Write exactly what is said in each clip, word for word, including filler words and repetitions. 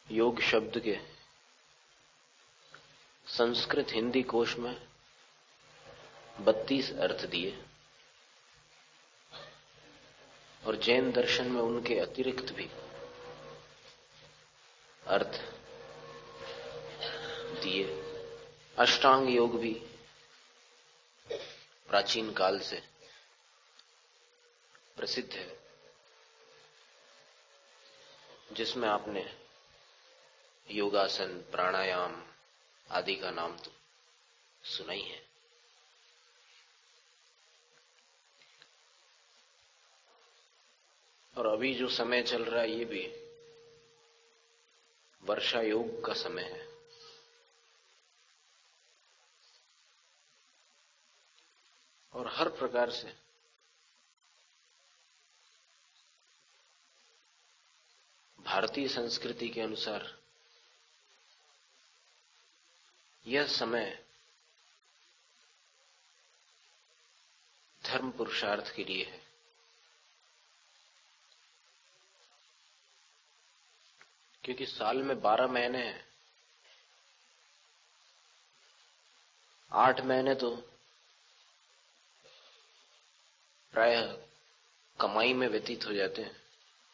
योग शब्द के संस्कृत हिंदी कोश में बत्तीस अर्थ दिए और जैन दर्शन में उनके अतिरिक्त भी अर्थ दिए। अष्टांग योग भी प्राचीन काल से प्रसिद्ध है, जिसमें आपने योगासन, प्राणायाम आदि का नाम तो सुना ही है। और अभी जो समय चल रहा है ये भी वर्षा योग का समय है। और हर प्रकार से भारतीय संस्कृति के अनुसार यह समय धर्म पुरुषार्थ के लिए है। क्योंकि साल में बारह महीने हैं, आठ महीने तो प्रायः कमाई में व्यतीत हो जाते हैं,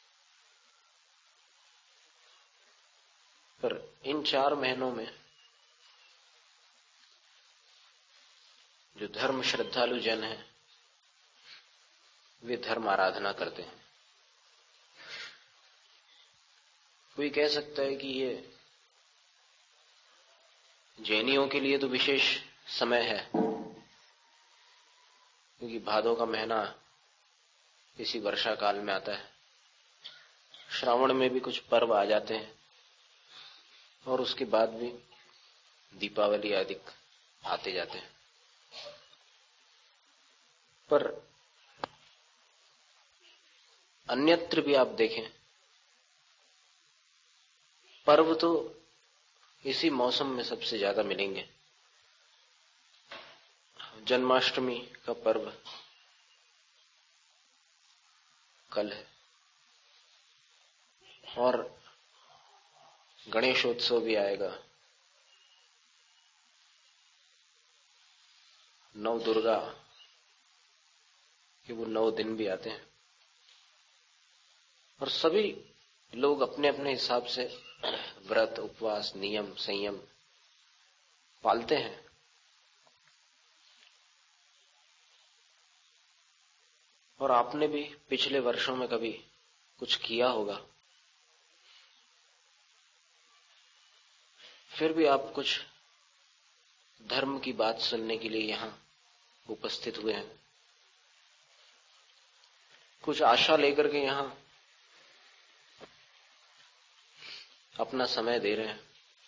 पर इन चार महीनों में जो धर्म श्रद्धालु जन हैं वे धर्म आराधना करते हैं। कोई कह सकता है कि ये जैनियों के लिए तो विशेष समय है, क्योंकि भादों का महीना इसी वर्षा काल में आता है। श्रावण में भी कुछ पर्व आ जाते हैं और उसके बाद भी दीपावली आदि आते जाते हैं। पर अन्यत्र भी आप देखें, पर्व तो इसी मौसम में सबसे ज्यादा मिलेंगे। जन्माष्टमी का पर्व कल है और गणेशोत्सव भी आएगा। नौ दुर्गा के वो नौ दिन भी आते हैं और सभी लोग अपने अपने हिसाब से व्रत, उपवास, नियम, संयम पालते हैं। और आपने भी पिछले वर्षों में कभी कुछ किया होगा, फिर भी आप कुछ धर्म की बात सुनने के लिए यहां उपस्थित हुए हैं, कुछ आशा लेकर के यहां अपना समय दे रहे हैं।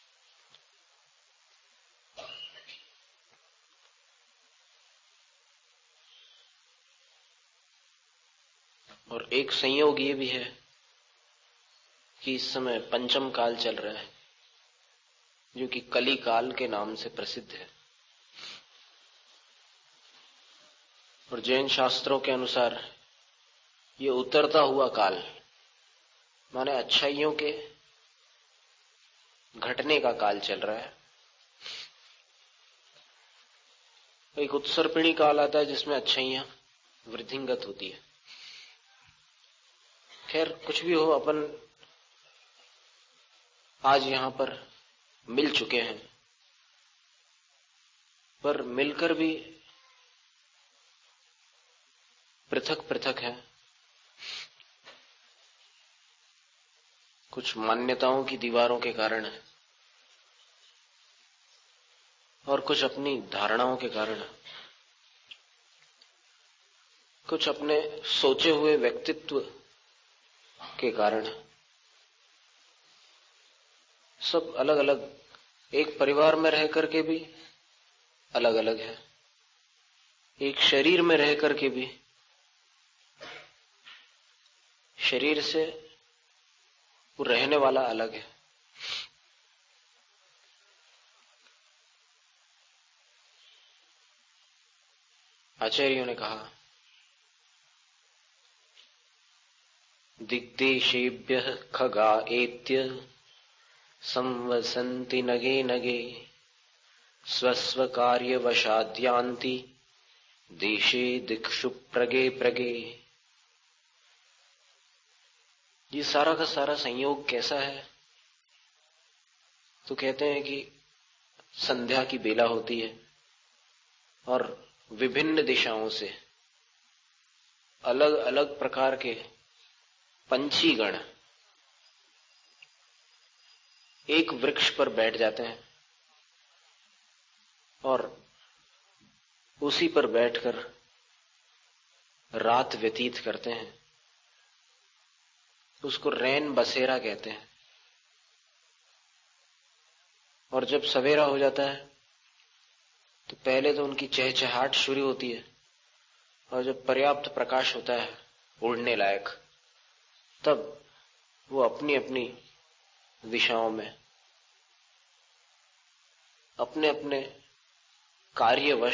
और एक संयोग ये भी है कि इस समय पंचम काल चल रहा है, जो कि कली काल के नाम से प्रसिद्ध है। और जैन शास्त्रों के अनुसार ये उतरता हुआ काल, माने अच्छाइयों के घटने का काल चल रहा है। एक उत्सर्पिणी काल आता है जिसमें अच्छाइयां वृद्धिंगत होती है। खैर कुछ भी हो, अपन आज यहां पर मिल चुके हैं, पर मिलकर भी पृथक पृथक है। कुछ मान्यताओं की दीवारों के कारण है और कुछ अपनी धारणाओं के कारण है, कुछ अपने सोचे हुए व्यक्तित्व के कारण है। सब अलग अलग, एक परिवार में रह करके भी अलग अलग है, एक शरीर में रह करके भी शरीर से वो रहने वाला अलग है। आचार्यों ने कहा, दिग्देशेभ्यः खगा एत्य संवसन्ति नगे नगे स्वस्व कार्यवशाद्यान्ति देशे दिक्षु प्रगे प्रगे। ये सारा का सारा संयोग कैसा है? तो कहते हैं कि संध्या की बेला होती है और विभिन्न दिशाओं से अलग अलग प्रकार के पंछीगण एक वृक्ष पर बैठ जाते हैं और उसी पर बैठकर रात व्यतीत करते हैं। उसको रैन बसेरा कहते हैं। और जब सवेरा हो जाता है तो पहले तो उनकी चहचहाट शुरू होती है और जब पर्याप्त प्रकाश होता है उड़ने लायक, तब वो अपनी अपनी दिशाओं में अपने अपने कार्यवश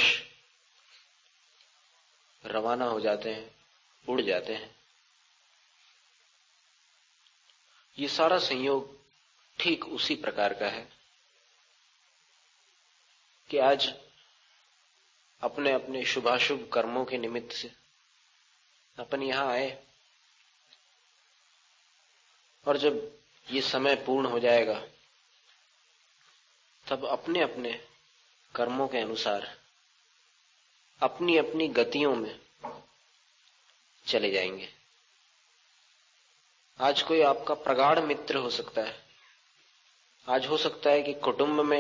रवाना हो जाते हैं, उड़ जाते हैं। ये सारा संयोग ठीक उसी प्रकार का है कि आज अपने अपने शुभाशुभ कर्मों के निमित्त से अपन यहां आए और जब ये समय पूर्ण हो जाएगा तब अपने अपने कर्मों के अनुसार अपनी अपनी गतियों में चले जाएंगे। आज कोई आपका प्रगाढ़ मित्र हो सकता है, आज हो सकता है कि कुटुंब में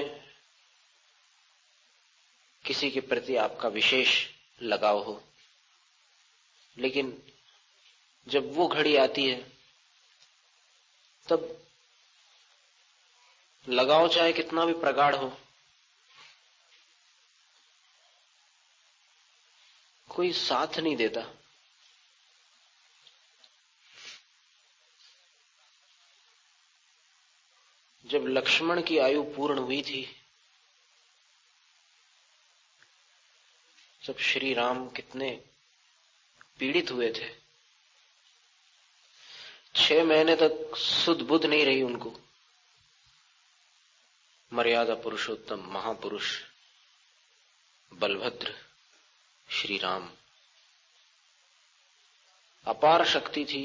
किसी के प्रति आपका विशेष लगाव हो, लेकिन जब वो घड़ी आती है तब लगाव चाहे कितना भी प्रगाढ़ हो, कोई साथ नहीं देता। जब लक्ष्मण की आयु पूर्ण हुई थी, जब श्री राम कितने पीड़ित हुए थे, छह महीने तक सुध बुध नहीं रही उनको। मर्यादा पुरुषोत्तम महापुरुष बलभद्र श्री राम, अपार शक्ति थी,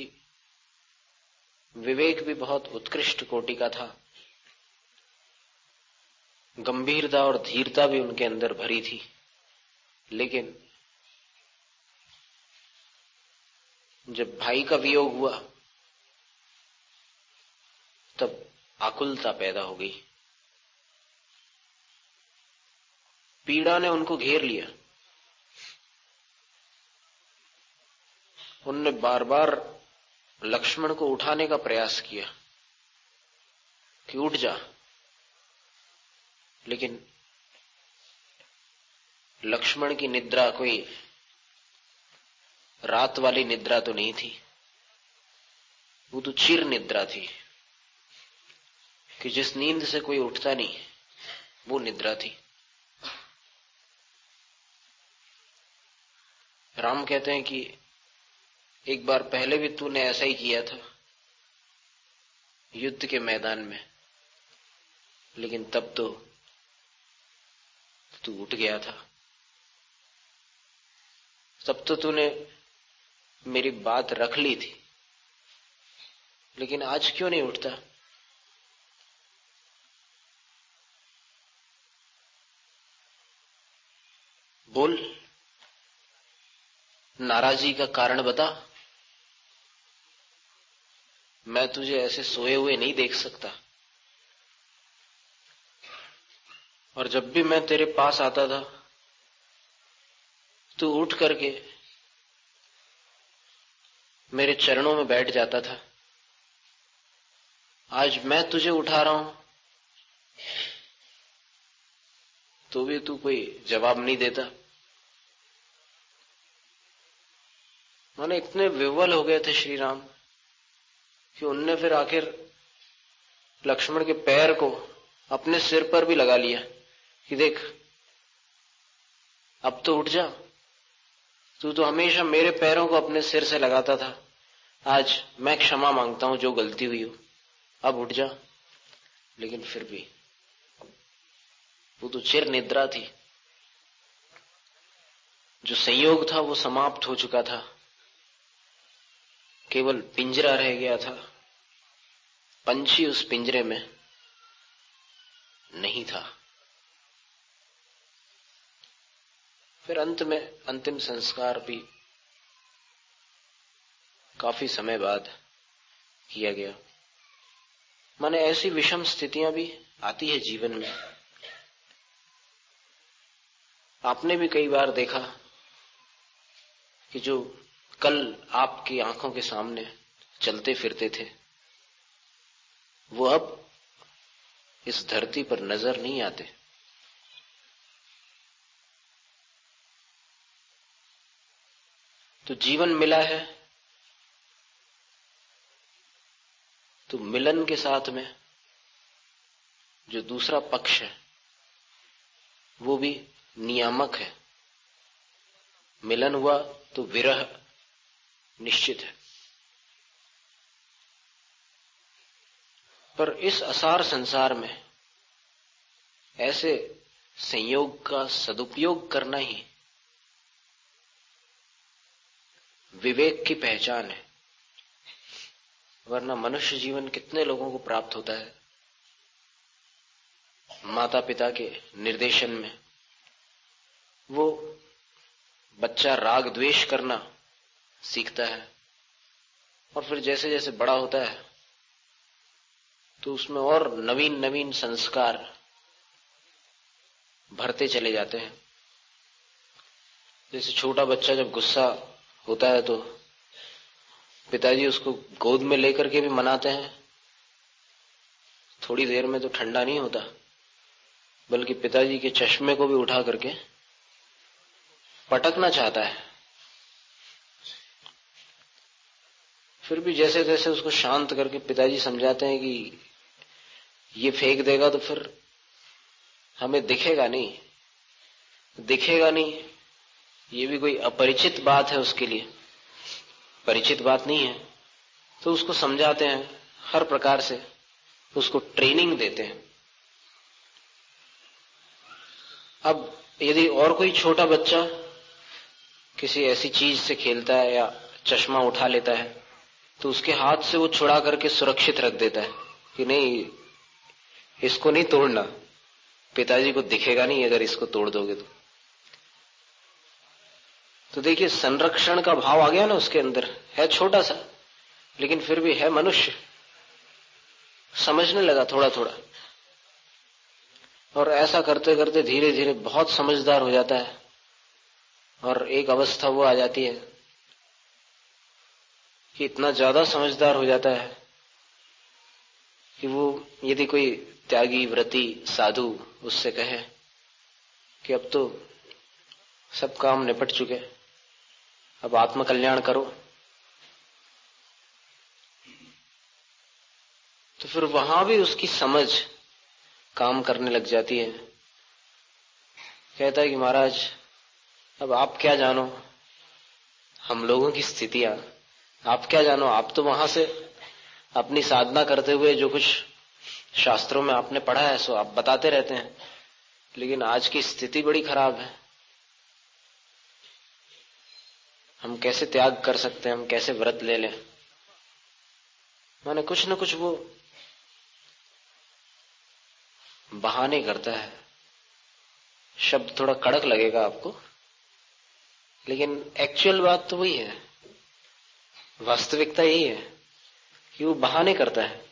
विवेक भी बहुत उत्कृष्ट कोटि का था, गंभीरता और धीरता भी उनके अंदर भरी थी, लेकिन जब भाई का वियोग हुआ तब आकुलता पैदा हो गई। पीड़ा ने उनको घेर लिया। उनने बार बार लक्ष्मण को उठाने का प्रयास किया कि उठ जा, लेकिन लक्ष्मण की निद्रा कोई रात वाली निद्रा तो नहीं थी, वो तो चिर निद्रा थी कि जिस नींद से कोई उठता नहीं, वो निद्रा थी। राम कहते हैं कि एक बार पहले भी तूने ऐसा ही किया था युद्ध के मैदान में, लेकिन तब तो तू उठ गया था, तब तो तूने मेरी बात रख ली थी, लेकिन आज क्यों नहीं उठता? बोल, नाराजगी का कारण बता। मैं तुझे ऐसे सोए हुए नहीं देख सकता। और जब भी मैं तेरे पास आता था तू उठ करके मेरे चरणों में बैठ जाता था। आज मैं तुझे उठा रहा हूं तो भी तू कोई जवाब नहीं देता। माने इतने विह्वल हो गए थे श्री राम कि उनने फिर आखिर लक्ष्मण के पैर को अपने सिर पर भी लगा लिया कि देख, अब तो उठ जा, तू तो हमेशा मेरे पैरों को अपने सिर से लगाता था, आज मैं क्षमा मांगता हूं जो गलती हुई हो, अब उठ जा। लेकिन फिर भी वो तो चिर निद्रा थी। जो संयोग था वो समाप्त हो चुका था, केवल पिंजरा रह गया था। पंछी उस पिंजरे में नहीं था। फिर अंत में अंतिम संस्कार भी काफी समय बाद किया गया। माने ऐसी विषम स्थितियां भी आती है जीवन में। आपने भी कई बार देखा कि जो कल आपकी आंखों के सामने चलते फिरते थे, वो अब इस धरती पर नजर नहीं आते। तो जीवन मिला है तो मिलन के साथ में जो दूसरा पक्ष है वो भी नियामक है। मिलन हुआ तो विरह निश्चित है। पर इस असार संसार में ऐसे संयोग का सदुपयोग करना ही विवेक की पहचान है। वरना मनुष्य जीवन कितने लोगों को प्राप्त होता है माता पिता के निर्देशन में। वो बच्चा राग द्वेष करना सीखता है और फिर जैसे जैसे बड़ा होता है तो उसमें और नवीन नवीन संस्कार भरते चले जाते हैं। जैसे छोटा बच्चा जब गुस्सा होता है तो पिताजी उसको गोद में लेकर के भी मनाते हैं। थोड़ी देर में तो ठंडा नहीं होता, बल्कि पिताजी के चश्मे को भी उठा करके पटकना चाहता है। फिर भी जैसे जैसे उसको शांत करके पिताजी समझाते हैं कि ये फेंक देगा तो फिर हमें दिखेगा नहीं, दिखेगा नहीं, ये भी कोई अपरिचित बात है उसके लिए, परिचित बात नहीं है। तो उसको समझाते हैं, हर प्रकार से उसको ट्रेनिंग देते हैं। अब यदि और कोई छोटा बच्चा किसी ऐसी चीज से खेलता है या चश्मा उठा लेता है तो उसके हाथ से वो छुड़ा करके सुरक्षित रख देता है कि नहीं, इसको नहीं तोड़ना, पिताजी को दिखेगा नहीं अगर इसको तोड़ दोगे तो। तो देखिए संरक्षण का भाव आ गया ना उसके अंदर। है छोटा सा लेकिन फिर भी है मनुष्य, समझने लगा थोड़ा थोड़ा। और ऐसा करते करते धीरे धीरे बहुत समझदार हो जाता है और एक अवस्था वो आ जाती है कि इतना ज्यादा समझदार हो जाता है कि वो यदि कोई त्यागी व्रती साधु उससे कहे कि अब तो सब काम निपट चुके, अब आत्मकल्याण करो, तो फिर वहां भी उसकी समझ काम करने लग जाती है। कहता है कि महाराज अब आप क्या जानो हम लोगों की स्थितियां, आप क्या जानो, आप तो वहां से अपनी साधना करते हुए जो कुछ शास्त्रों में आपने पढ़ा है सो आप बताते रहते हैं, लेकिन आज की स्थिति बड़ी खराब है। हम कैसे त्याग कर सकते हैं, हम कैसे व्रत ले लें। माने कुछ न कुछ वो बहाने करता है। शब्द थोड़ा कड़क लगेगा आपको, लेकिन एक्चुअल बात तो वही है, वास्तविकता यही है कि वो बहाने करता है।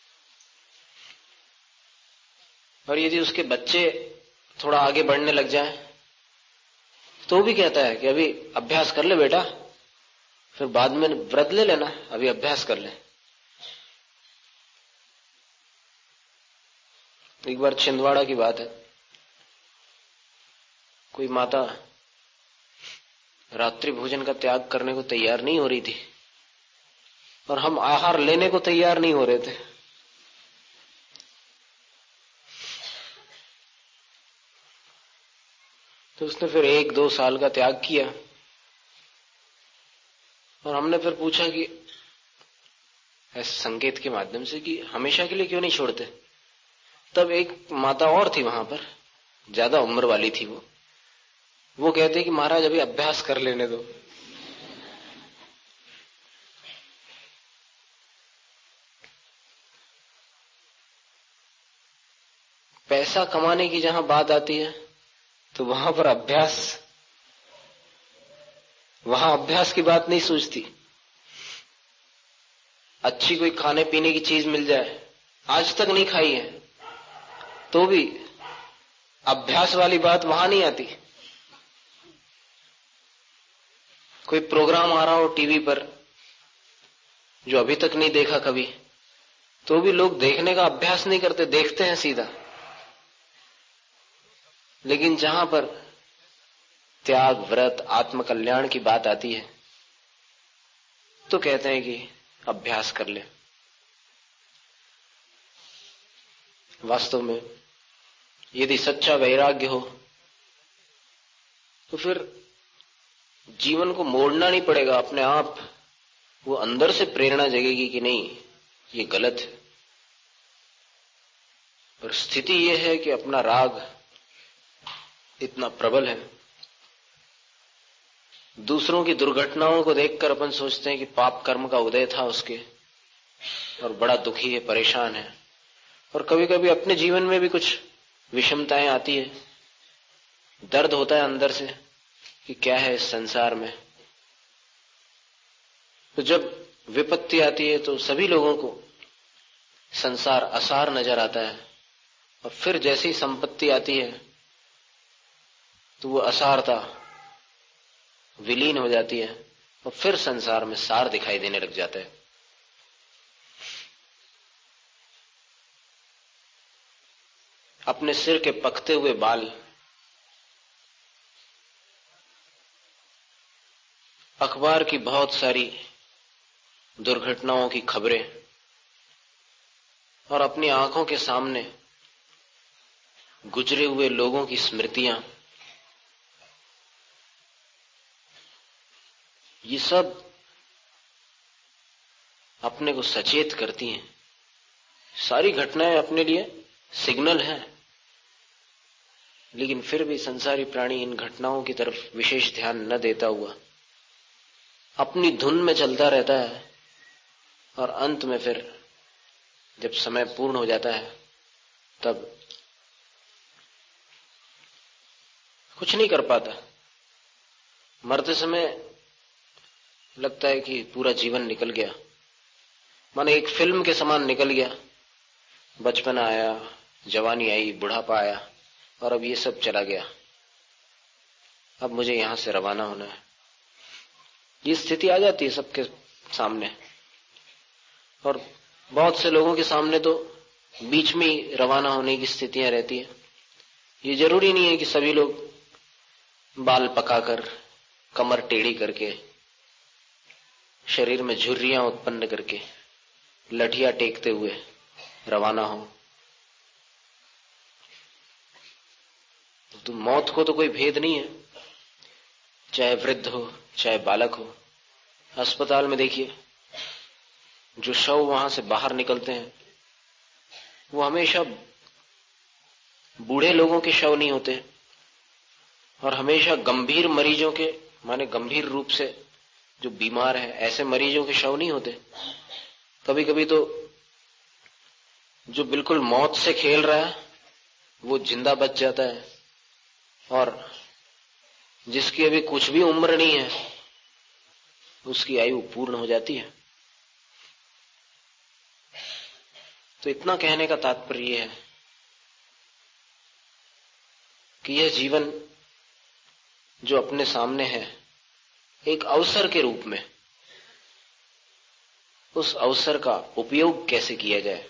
और यदि उसके बच्चे थोड़ा आगे बढ़ने लग जाएं तो भी कहता है कि अभी अभ्यास कर ले बेटा, फिर बाद में व्रत ले लेना, अभी अभ्यास कर ले। एक बार छिंदवाड़ा की बात है, कोई माता रात्रि भोजन का त्याग करने को तैयार नहीं हो रही थी और हम आहार लेने को तैयार नहीं हो रहे थे। तो उसने फिर एक दो साल का त्याग किया और हमने फिर पूछा कि ऐसे संकेत के माध्यम से कि हमेशा के लिए क्यों नहीं छोड़ते। तब एक माता और थी वहां पर, ज्यादा उम्र वाली थी वो वो कहते कि महाराज अभी अभ्यास कर लेने दो। पैसा कमाने की जहां बात आती है तो वहां पर अभ्यास वहां अभ्यास की बात नहीं सूझती। अच्छी कोई खाने पीने की चीज मिल जाए, आज तक नहीं खाई है तो भी अभ्यास वाली बात वहां नहीं आती। कोई प्रोग्राम आ रहा हो टीवी पर जो अभी तक नहीं देखा कभी, तो भी लोग देखने का अभ्यास नहीं करते, देखते हैं सीधा। लेकिन जहां पर त्याग, व्रत, आत्मकल्याण की बात आती है तो कहते हैं कि अभ्यास कर ले। वास्तव में यदि सच्चा वैराग्य हो तो फिर जीवन को मोड़ना नहीं पड़ेगा, अपने आप वो अंदर से प्रेरणा जगेगी कि नहीं ये गलत है। पर स्थिति ये है कि अपना राग इतना प्रबल है, दूसरों की दुर्घटनाओं को देखकर अपन सोचते हैं कि पाप कर्म का उदय था उसके और बड़ा दुखी है, परेशान है। और कभी कभी अपने जीवन में भी कुछ विषमताएं आती है, दर्द होता है अंदर से कि क्या है इस संसार में। तो जब विपत्ति आती है तो सभी लोगों को संसार असार नजर आता है, और फिर जैसी संपत्ति आती है तो वो असारता विलीन हो जाती है और फिर संसार में सार दिखाई देने लग जाता है। अपने सिर के पकते हुए बाल, अखबार की बहुत सारी दुर्घटनाओं की खबरें और अपनी आंखों के सामने गुजरे हुए लोगों की स्मृतियां, ये सब अपने को सचेत करती हैं। सारी घटनाएं अपने लिए सिग्नल हैं, लेकिन फिर भी संसारी प्राणी इन घटनाओं की तरफ विशेष ध्यान न देता हुआ अपनी धुन में चलता रहता है, और अंत में फिर जब समय पूर्ण हो जाता है तब कुछ नहीं कर पाता। मरते समय लगता है कि पूरा जीवन निकल गया, माने एक फिल्म के समान निकल गया। बचपन आया, जवानी आई, बुढ़ापा आया, और अब ये सब चला गया। अब मुझे यहां से रवाना होना है। ये स्थिति आ जाती है सबके सामने, और बहुत से लोगों के सामने तो बीच में ही रवाना होने की स्थितियां रहती है। ये जरूरी नहीं है कि सभी लोग बाल पकाकर, कमर टेढ़ी करके, शरीर में झुर्रियां उत्पन्न करके, लठियां टेकते हुए रवाना हो। तो मौत को तो कोई भेद नहीं है, चाहे वृद्ध हो चाहे बालक हो। अस्पताल में देखिए, जो शव वहां से बाहर निकलते हैं वो हमेशा बूढ़े लोगों के शव नहीं होते, और हमेशा गंभीर मरीजों के, माने गंभीर रूप से जो बीमार है ऐसे मरीजों के शव नहीं होते। कभी कभी तो जो बिल्कुल मौत से खेल रहा है वो जिंदा बच जाता है, और जिसकी अभी कुछ भी उम्र नहीं है उसकी आयु पूर्ण हो जाती है। तो इतना कहने का तात्पर्य है कि यह जीवन जो अपने सामने है एक अवसर के रूप में, उस अवसर का उपयोग कैसे किया जाए,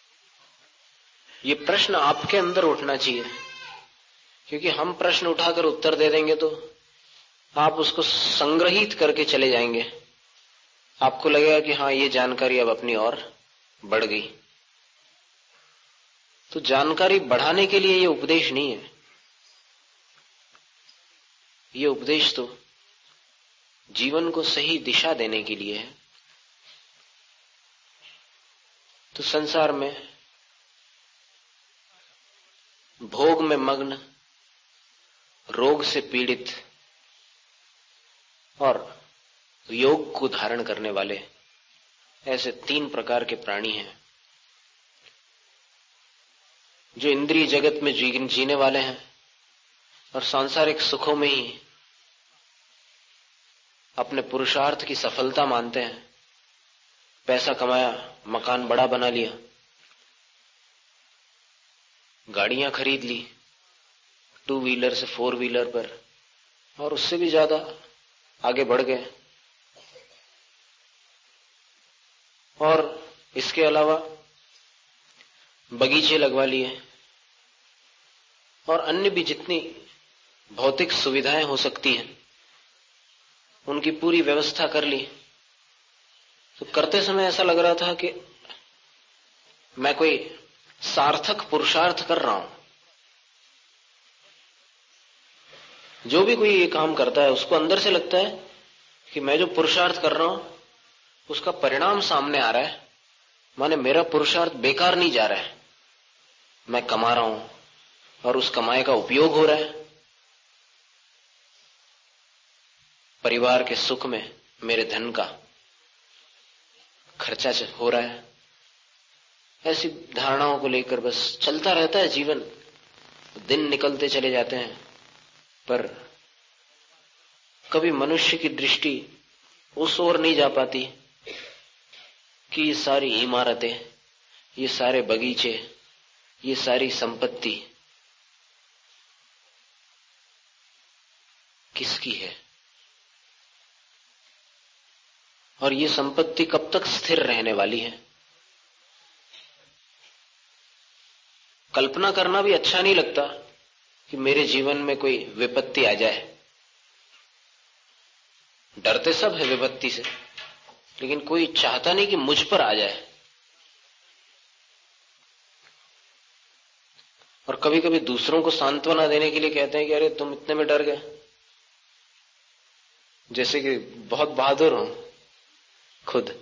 ये प्रश्न आपके अंदर उठना चाहिए। क्योंकि हम प्रश्न उठाकर उत्तर दे देंगे तो आप उसको संग्रहित करके चले जाएंगे। आपको लगेगा कि हाँ, ये जानकारी अब अपनी और बढ़ गई। तो जानकारी बढ़ाने के लिए ये उपदेश नहीं है, ये उपदेश तो जीवन को सही दिशा देने के लिए है। तो संसार में भोग में मग्न, रोग से पीड़ित और योग को धारण करने वाले, ऐसे तीन प्रकार के प्राणी हैं जो इंद्रिय जगत में जी, जीने वाले हैं और सांसारिक सुखों में ही अपने पुरुषार्थ की सफलता मानते हैं। पैसा कमाया, मकान बड़ा बना लिया, गाड़ियां खरीद ली, टू व्हीलर से फोर व्हीलर पर, और उससे भी ज्यादा आगे बढ़ गए। और इसके अलावा बगीचे लगवा लिए और अन्य भी जितनी भौतिक सुविधाएं हो सकती हैं उनकी पूरी व्यवस्था कर ली। तो करते समय ऐसा लग रहा था कि मैं कोई सार्थक पुरुषार्थ कर रहा हूं। जो भी कोई ये काम करता है उसको अंदर से लगता है कि मैं जो पुरुषार्थ कर रहा हूं उसका परिणाम सामने आ रहा है, माने मेरा पुरुषार्थ बेकार नहीं जा रहा है, मैं कमा रहा हूं और उस कमाई का उपयोग हो रहा है, परिवार के सुख में मेरे धन का खर्चा हो रहा है। ऐसी धारणाओं को लेकर बस चलता रहता है जीवन, दिन निकलते चले जाते हैं, पर कभी मनुष्य की दृष्टि उस ओर नहीं जा पाती कि ये सारी इमारतें, ये सारे बगीचे, ये सारी संपत्ति किसकी है और ये संपत्ति कब तक स्थिर रहने वाली है। कल्पना करना भी अच्छा नहीं लगता कि मेरे जीवन में कोई विपत्ति आ जाए। डरते सब है विपत्ति से, लेकिन कोई चाहता नहीं कि मुझ पर आ जाए। और कभी कभी दूसरों को सांत्वना देने के लिए कहते हैं कि अरे तुम इतने में डर गए, जैसे कि बहुत बहादुर हो खुद।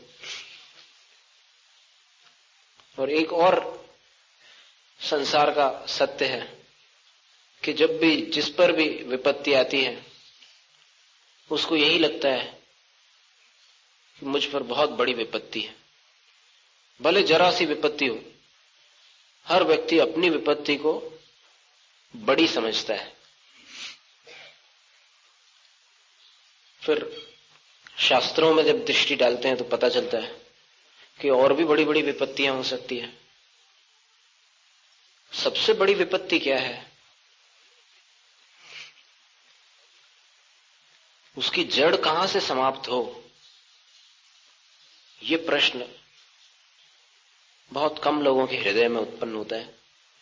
और एक और संसार का सत्य है कि जब भी जिस पर भी विपत्ति आती है उसको यही लगता है कि मुझ पर बहुत बड़ी विपत्ति है। भले जरा सी विपत्ति हो, हर व्यक्ति अपनी विपत्ति को बड़ी समझता है। फिर शास्त्रों में जब दृष्टि डालते हैं तो पता चलता है कि और भी बड़ी बड़ी विपत्तियां हो सकती है। सबसे बड़ी विपत्ति क्या है? उसकी जड़ कहां से समाप्त हो, ये प्रश्न बहुत कम लोगों के हृदय में उत्पन्न होता है।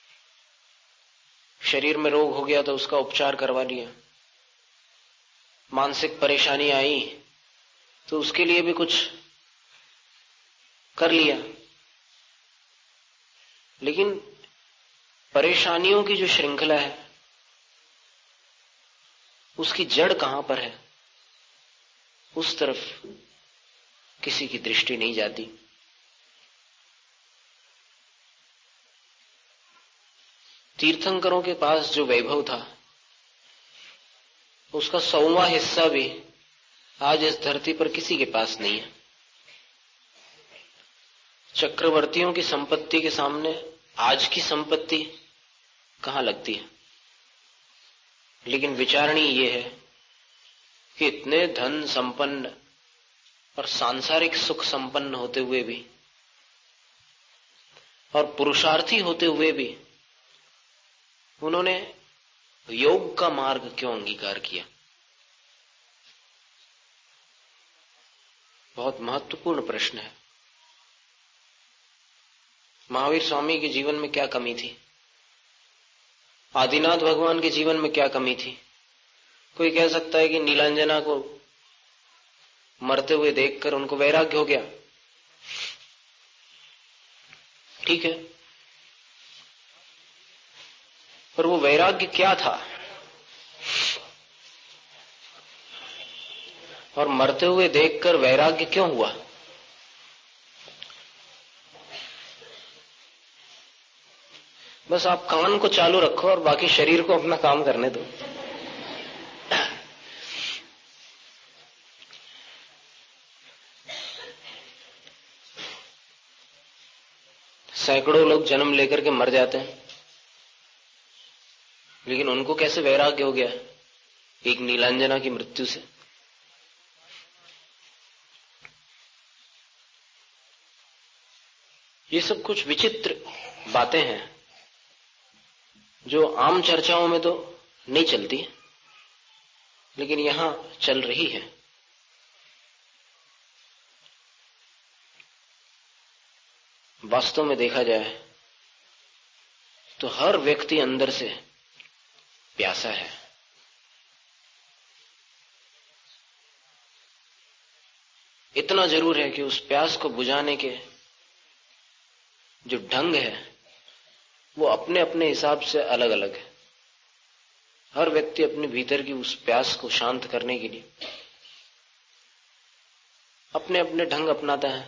शरीर में रोग हो गया तो उसका उपचार करवा लिया, मानसिक परेशानी आई तो उसके लिए भी कुछ कर लिया, लेकिन परेशानियों की जो श्रृंखला है उसकी जड़ कहां पर है, उस तरफ किसी की दृष्टि नहीं जाती। तीर्थंकरों के पास जो वैभव था उसका सौवां हिस्सा भी आज इस धरती पर किसी के पास नहीं है। चक्रवर्तियों की संपत्ति के सामने आज की संपत्ति कहां लगती है। लेकिन विचारणी ये है कि इतने धन संपन्न और सांसारिक सुख संपन्न होते हुए भी और पुरुषार्थी होते हुए भी उन्होंने योग का मार्ग क्यों अंगीकार किया। बहुत महत्वपूर्ण प्रश्न है। महावीर स्वामी के जीवन में क्या कमी थी, आदिनाथ भगवान के जीवन में क्या कमी थी। कोई कह सकता है कि नीलांजना को मरते हुए देखकर उनको वैराग्य हो गया, ठीक है, पर वो वैराग्य क्या था और मरते हुए देखकर वैराग्य क्यों हुआ। बस आप कान को चालू रखो और बाकी शरीर को अपना काम करने दो। सैकड़ों लोग जन्म लेकर के मर जाते हैं, लेकिन उनको कैसे वैराग्य हो गया एक नीलांजना की मृत्यु से? ये सब कुछ विचित्र बातें हैं जो आम चर्चाओं में तो नहीं चलती, लेकिन यहां चल रही है। वास्तव में देखा जाए तो हर व्यक्ति अंदर से प्यासा है। इतना जरूर है कि उस प्यास को बुझाने के जो ढंग है वो अपने अपने हिसाब से अलग अलग है। हर व्यक्ति अपने भीतर की उस प्यास को शांत करने के लिए अपने अपने ढंग अपनाता है।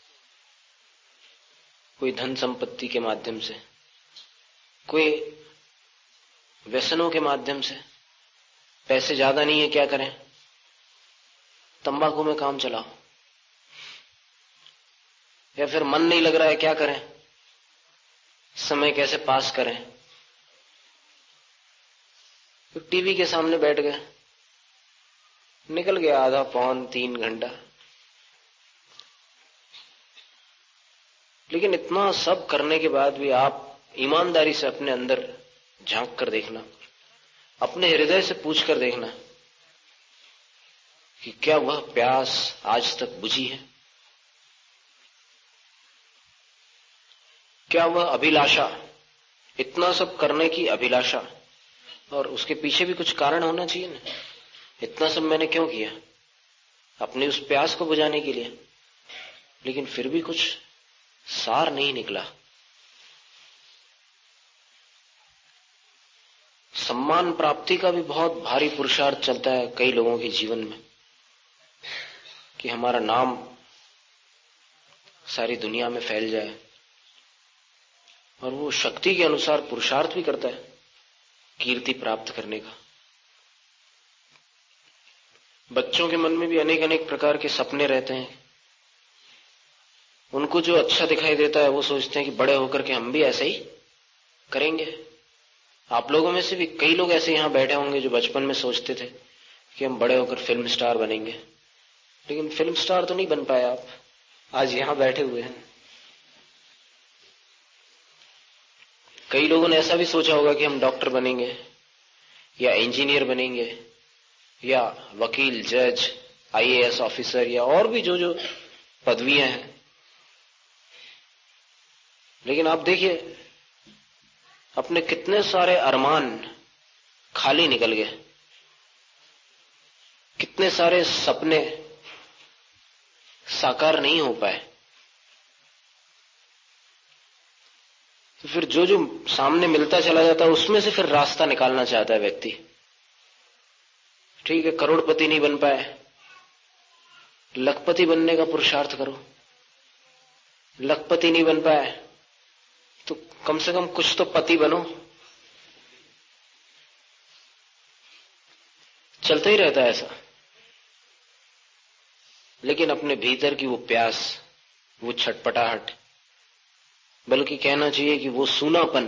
कोई धन संपत्ति के माध्यम से, कोई व्यसनों के माध्यम से। पैसे ज्यादा नहीं है, क्या करें? तंबाकू में काम चलाओ। या फिर मन नहीं लग रहा है, क्या करें? समय कैसे पास करें? तो टीवी के सामने बैठ गए, निकल गया आधा पौन तीन घंटा। लेकिन इतना सब करने के बाद भी आप ईमानदारी से अपने अंदर झांक कर देखना, अपने हृदय से पूछ कर देखना कि क्या वह प्यास आज तक बुझी है? क्या वह अभिलाषा, इतना सब करने की अभिलाषा, और उसके पीछे भी कुछ कारण होना चाहिए ना। इतना सब मैंने क्यों किया? अपनी उस प्यास को बुझाने के लिए। लेकिन फिर भी कुछ सार नहीं निकला। सम्मान प्राप्ति का भी बहुत भारी पुरुषार्थ चलता है कई लोगों के जीवन में कि हमारा नाम सारी दुनिया में फैल जाए, और वो शक्ति के अनुसार पुरुषार्थ भी करता है कीर्ति प्राप्त करने का। बच्चों के मन में भी अनेक अनेक प्रकार के सपने रहते हैं। उनको जो अच्छा दिखाई देता है वो सोचते हैं कि बड़े होकर के हम भी ऐसे ही करेंगे। आप लोगों में से भी कई लोग ऐसे यहां बैठे होंगे जो बचपन में सोचते थे कि हम बड़े होकर फिल्म स्टार बनेंगे, लेकिन फिल्म स्टार तो नहीं बन पाए आप, आज यहां बैठे हुए हैं। कई लोगों ने ऐसा भी सोचा होगा कि हम डॉक्टर बनेंगे या इंजीनियर बनेंगे या वकील, जज, आईएएस ऑफिसर या और भी जो जो पदवियां हैं। लेकिन आप देखिए अपने कितने सारे अरमान खाली निकल गए, कितने सारे सपने साकार नहीं हो पाए। तो फिर जो जो सामने मिलता चला जाता है उसमें से फिर रास्ता निकालना चाहता है व्यक्ति। ठीक है, करोड़पति नहीं बन पाए, लखपति बनने का पुरुषार्थ करो। लखपति नहीं बन पाए तो कम से कम कुछ तो पति बनो। चलता ही रहता है ऐसा। लेकिन अपने भीतर की वो प्यास, वो छटपटाहट, बल्कि कहना चाहिए कि वो सूनापन,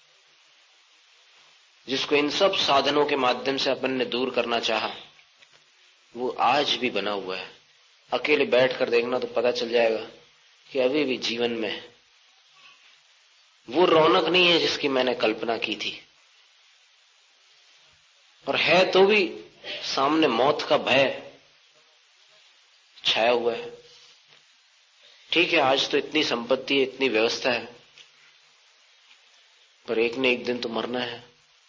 जिसको इन सब साधनों के माध्यम से अपन ने दूर करना चाहा, वो आज भी बना हुआ है। अकेले बैठ कर देखना तो पता चल जाएगा कि अभी भी जीवन में वो रौनक नहीं है जिसकी मैंने कल्पना की थी। और है तो भी सामने मौत का भय छाया हुआ है। ठीक है, आज तो इतनी संपत्ति है, इतनी व्यवस्था है, पर एक न एक दिन तो मरना है।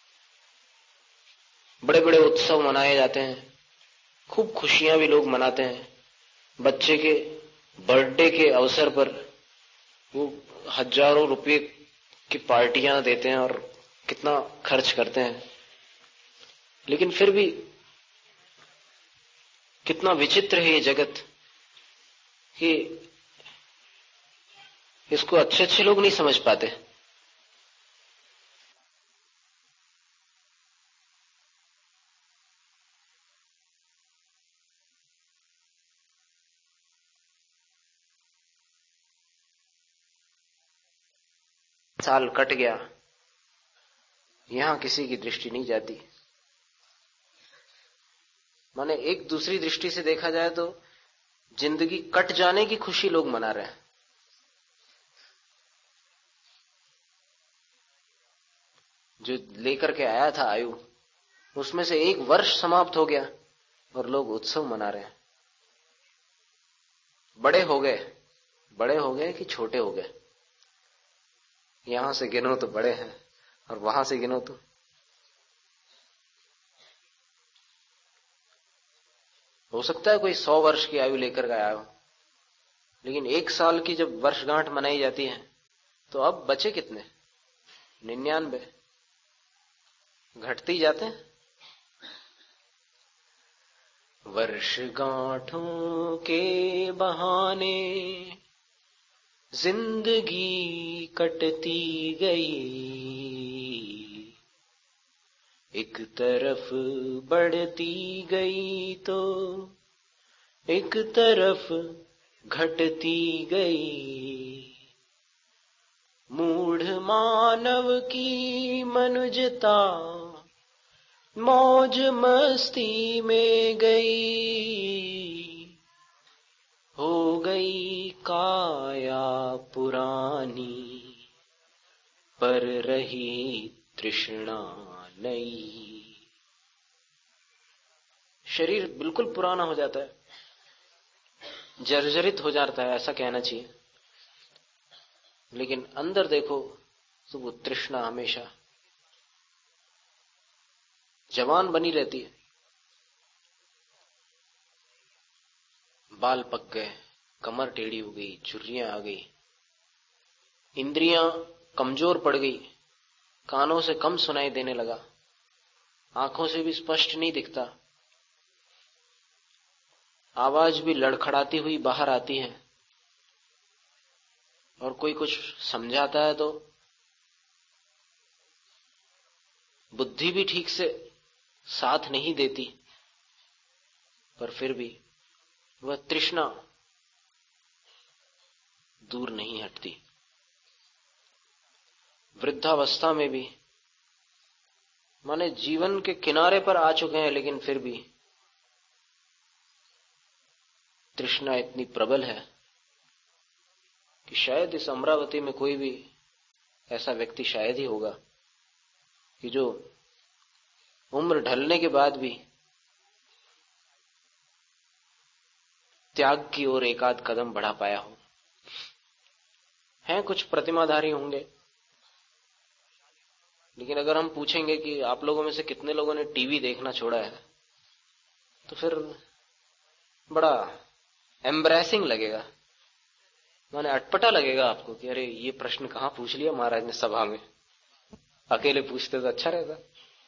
बड़े बड़े उत्सव मनाए जाते हैं, खूब खुशियां भी लोग मनाते हैं। बच्चे के बर्थडे के अवसर पर वो हजारों रुपए की पार्टियां देते हैं और कितना खर्च करते हैं। लेकिन फिर भी कितना विचित्र है ये जगत कि इसको अच्छे अच्छे लोग नहीं समझ पाते। साल कट गया, यहां किसी की दृष्टि नहीं जाती। माने एक दूसरी दृष्टि से देखा जाए तो जिंदगी कट जाने की खुशी लोग मना रहे हैं। जो लेकर के आया था आयु, उसमें से एक वर्ष समाप्त हो गया और लोग उत्सव मना रहे हैं। बड़े हो गए, बड़े हो गए कि छोटे हो गए? यहां से गिनो तो बड़े हैं और वहां से गिनो तो हो सकता है कोई सौ वर्ष की आयु लेकर के आया हो, लेकिन एक साल की जब वर्षगांठ मनाई जाती है तो अब बचे कितने? निन्यानवे। घटते ही जाते हैं। वर्षगांठों के बहाने जिंदगी कटती गई, एक तरफ बढ़ती गई तो एक तरफ घटती गई। मूढ़ मानव की मनुजता मौज मस्ती में गई, हो गई काया पुरानी पर रही तृष्णा नई। शरीर बिल्कुल पुराना हो जाता है, जर्जरित हो जाता है, ऐसा कहना चाहिए। लेकिन अंदर देखो तो वो तृष्णा हमेशा जवान बनी रहती है। बाल पक गए, कमर टेढ़ी हो गई, झुर्रियां आ गई, इंद्रियां कमजोर पड़ गई, कानों से कम सुनाई देने लगा, आंखों से भी स्पष्ट नहीं दिखता, आवाज भी लड़खड़ाती हुई बाहर आती है, और कोई कुछ समझाता है तो बुद्धि भी ठीक से साथ नहीं देती, पर फिर भी वह तृष्णा दूर नहीं हटती। वृद्धावस्था में भी माने जीवन के किनारे पर आ चुके हैं, लेकिन फिर भी तृष्णा इतनी प्रबल है कि शायद इस अमरावती में कोई भी ऐसा व्यक्ति शायद ही होगा कि जो उम्र ढलने के बाद भी त्याग की ओर एक आध कदम बढ़ा पाया हो। हैं कुछ प्रतिमाधारी होंगे, लेकिन अगर हम पूछेंगे कि आप लोगों में से कितने लोगों ने टीवी देखना छोड़ा है, तो फिर बड़ा एम्ब्रेसिंग लगेगा, माने अटपटा लगेगा आपको कि अरे ये प्रश्न कहां पूछ लिया महाराज ने सभा में, अकेले पूछते तो अच्छा रहता।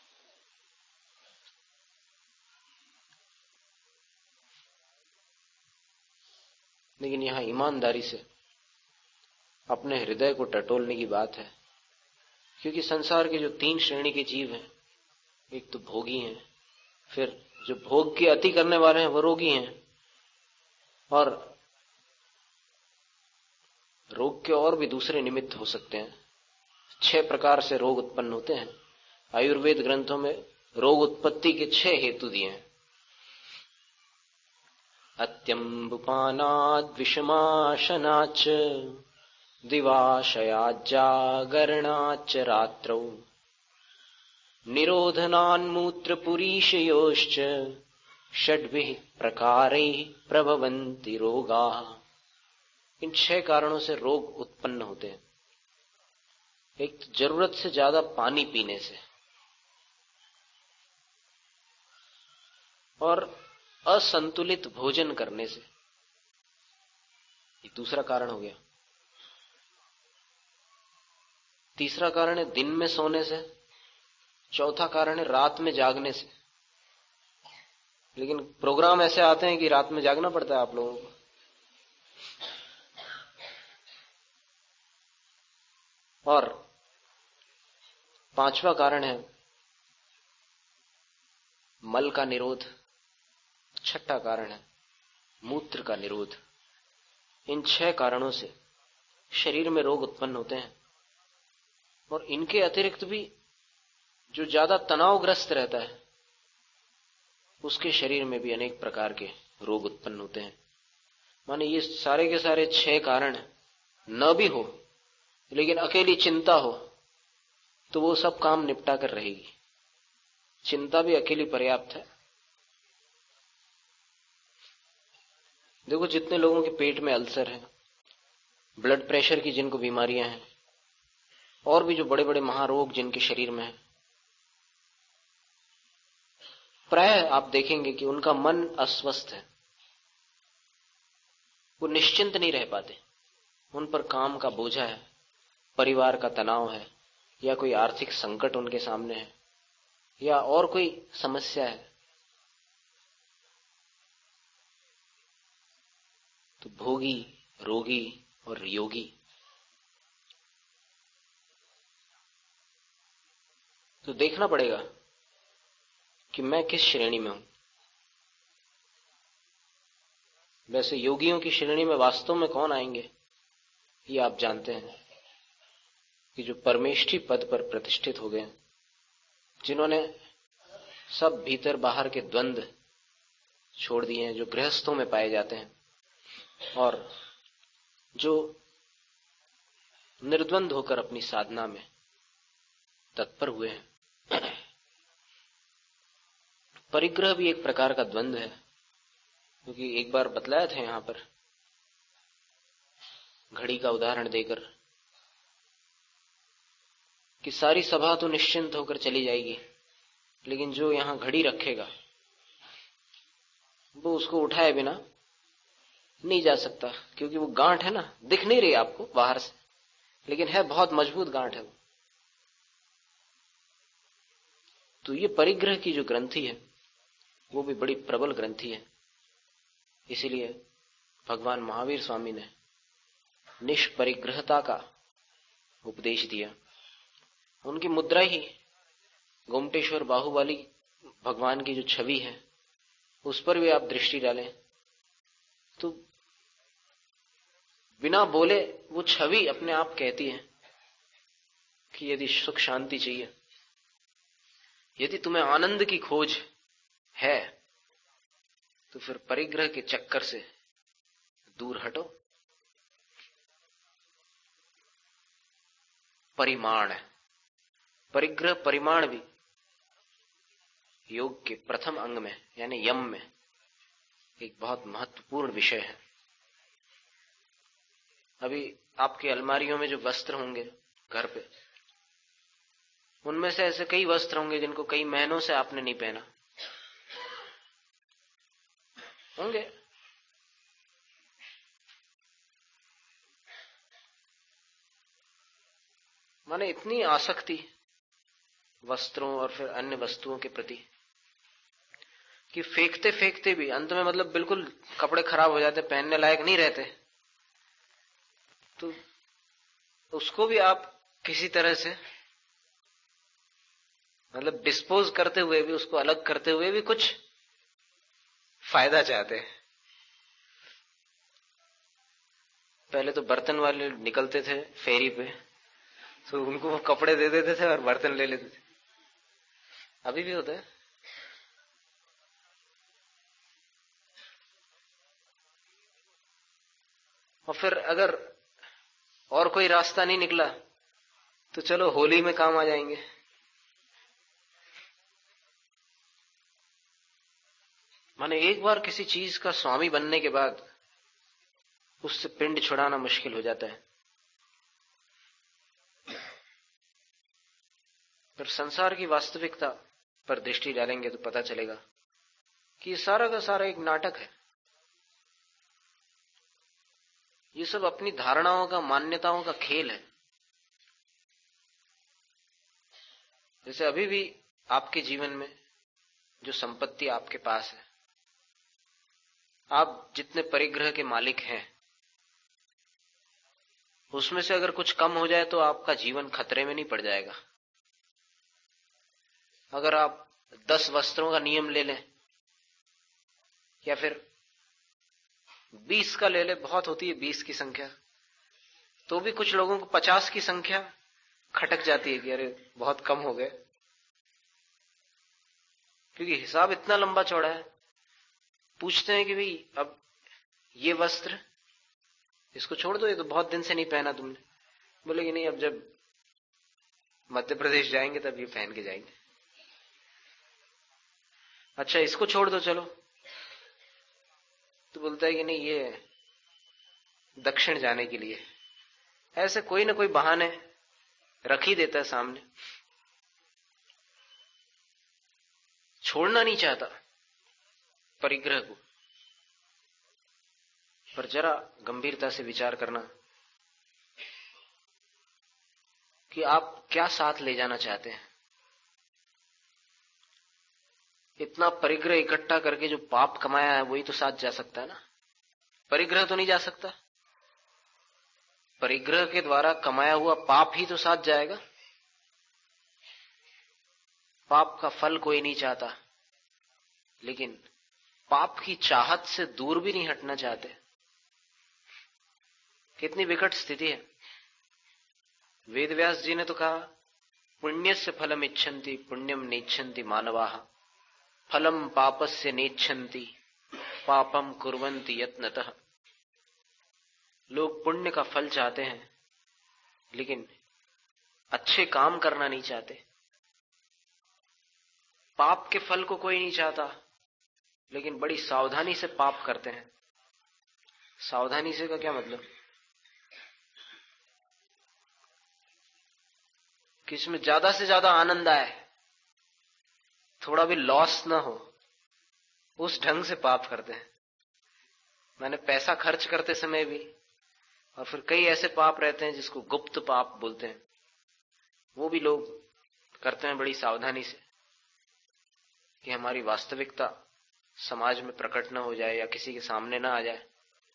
लेकिन यहां ईमानदारी से अपने हृदय को टटोलने की बात है, क्योंकि संसार के जो तीन श्रेणी के जीव हैं, एक तो भोगी हैं, फिर जो भोग के अति करने वाले हैं वो रोगी हैं, और रोग के और भी दूसरे निमित्त हो सकते हैं। छह प्रकार से रोग उत्पन्न होते हैं। आयुर्वेद ग्रंथों में रोग उत्पत्ति के छह हेतु दिए हैं। अत्यंबुपानाद विषमाशनाच दिवाशयाज्जागरणाच रात्रौ निरोधनान्मूत्रपुरीशयोश्च षड्भिः प्रकारैः प्रभवन्ति रोगाः। इन छह कारणों से रोग उत्पन्न होते हैं। एक तो जरूरत से ज्यादा पानी पीने से, और असंतुलित भोजन करने से, ये दूसरा कारण हो गया। तीसरा कारण है दिन में सोने से, चौथा कारण है रात में जागने से। लेकिन प्रोग्राम ऐसे आते हैं कि रात में जागना पड़ता है आप लोगों को। और पांचवा कारण है मल का निरोध। छठा कारण है मूत्र का निरोध। इन छह कारणों से शरीर में रोग उत्पन्न होते हैं। और इनके अतिरिक्त भी जो ज्यादा तनावग्रस्त रहता है उसके शरीर में भी अनेक प्रकार के रोग उत्पन्न होते हैं। माने ये सारे के सारे छह कारण न भी हो लेकिन अकेली चिंता हो तो वो सब काम निपटा कर रहेगी। चिंता भी अकेली पर्याप्त है। देखो जितने लोगों के पेट में अल्सर है, ब्लड प्रेशर की जिनको बीमारियां हैं, और भी जो बड़े बड़े महारोग जिनके शरीर में है, प्राय आप देखेंगे कि उनका मन अस्वस्थ है। वो निश्चिंत नहीं रह पाते। उन पर काम का बोझा है, परिवार का तनाव है, या कोई आर्थिक संकट उनके सामने है, या और कोई समस्या है। तो भोगी, रोगी और योगी, तो देखना पड़ेगा कि मैं किस श्रेणी में हूं। वैसे योगियों की श्रेणी में वास्तव में कौन आएंगे ये आप जानते हैं कि जो परमेष्ठी पद पर प्रतिष्ठित हो गए, जिन्होंने सब भीतर बाहर के द्वंद्व छोड़ दिए हैं जो गृहस्थों में पाए जाते हैं, और जो निर्द्वंद होकर अपनी साधना में तत्पर हुए हैं। परिग्रह भी एक प्रकार का द्वंद्व है, क्योंकि एक बार बतलाया था यहां पर घड़ी का उदाहरण देकर कि सारी सभा तो निश्चिंत होकर चली जाएगी, लेकिन जो यहां घड़ी रखेगा वो उसको उठाए बिना नहीं जा सकता, क्योंकि वो गांठ है ना, दिख नहीं रही आपको बाहर से, लेकिन है बहुत मजबूत गांठ है वो। तो ये परिग्रह की जो ग्रंथि है वो भी बड़ी प्रबल ग्रंथि है। इसीलिए भगवान महावीर स्वामी ने निष्परिग्रहता का उपदेश दिया। उनकी मुद्रा ही गोमटेश्वर बाहुबली भगवान की जो छवि है उस पर भी आप दृष्टि डालें तो बिना बोले वो छवि अपने आप कहती है कि यदि सुख शांति चाहिए, यदि तुम्हें आनंद की खोज है, तो फिर परिग्रह के चक्कर से दूर हटो। परिमाण है, परिग्रह परिमाण भी योग के प्रथम अंग में यानी यम में एक बहुत महत्वपूर्ण विषय है। अभी आपकी अलमारियों में जो वस्त्र होंगे घर पे, उनमें से ऐसे कई वस्त्र होंगे जिनको कई महीनों से आपने नहीं पहना होंगे। माने इतनी आसक्ति वस्त्रों और फिर अन्य वस्तुओं के प्रति कि फेंकते फेंकते भी अंत में मतलब बिल्कुल कपड़े खराब हो जाते, पहनने लायक नहीं रहते, तो उसको भी आप किसी तरह से मतलब डिस्पोज करते हुए भी, उसको अलग करते हुए भी कुछ फायदा चाहते हैं। पहले तो बर्तन वाले निकलते थे फेरी पे, तो उनको वो कपड़े दे देते थे और बर्तन ले लेते थे। अभी भी होता है। और फिर अगर और कोई रास्ता नहीं निकला तो चलो होली में काम आ जाएंगे। माने एक बार किसी चीज का स्वामी बनने के बाद उससे पिंड छुड़ाना मुश्किल हो जाता है। पर संसार की वास्तविकता पर दृष्टि डालेंगे तो पता चलेगा कि ये सारा का सारा एक नाटक है। ये सब अपनी धारणाओं का, मान्यताओं का खेल है। जैसे अभी भी आपके जीवन में जो संपत्ति आपके पास है, आप जितने परिग्रह के मालिक हैं, उसमें से अगर कुछ कम हो जाए तो आपका जीवन खतरे में नहीं पड़ जाएगा। अगर आप दस वस्त्रों का नियम ले लें या फिर बीस का ले लें, बहुत होती है बीस की संख्या, तो भी कुछ लोगों को पचास की संख्या खटक जाती है कि अरे बहुत कम हो गए, क्योंकि हिसाब इतना लंबा चौड़ा है। पूछते हैं कि भाई अब ये वस्त्र, इसको छोड़ दो, ये तो बहुत दिन से नहीं पहना तुमने। बोले कि नहीं, अब जब मध्य प्रदेश जाएंगे तब ये पहन के जाएंगे। अच्छा इसको छोड़ दो चलो, तो बोलता है कि नहीं ये दक्षिण जाने के लिए। ऐसे कोई ना कोई बहाने रख ही देता है सामने, छोड़ना नहीं चाहता परिग्रह को। पर जरा गंभीरता से विचार करना कि आप क्या साथ ले जाना चाहते हैं। इतना परिग्रह इकट्ठा करके जो पाप कमाया है वही तो साथ जा सकता है ना, परिग्रह तो नहीं जा सकता। परिग्रह के द्वारा कमाया हुआ पाप ही तो साथ जाएगा। पाप का फल कोई नहीं चाहता, लेकिन पाप की चाहत से दूर भी नहीं हटना चाहते। कितनी विकट स्थिति है। वेदव्यास जी ने तो कहा, पुण्यस्य फलम इच्छन्ति पुण्यम नेच्छन्ति मानवाः, फलम पापस्य नेच्छन्ति पापम कुर्वन्ति यत्नतः। लोग पुण्य का फल चाहते हैं, लेकिन अच्छे काम करना नहीं चाहते। पाप के फल को कोई नहीं चाहता, लेकिन बड़ी सावधानी से पाप करते हैं। सावधानी से का क्या मतलब? कि इसमें ज्यादा से ज्यादा आनंद आए, थोड़ा भी लॉस ना हो, उस ढंग से पाप करते हैं। मैंने पैसा खर्च करते समय भी, और फिर कई ऐसे पाप रहते हैं जिसको गुप्त पाप बोलते हैं, वो भी लोग करते हैं बड़ी सावधानी से, कि हमारी वास्तविकता समाज में प्रकट न हो जाए या किसी के सामने ना आ जाए।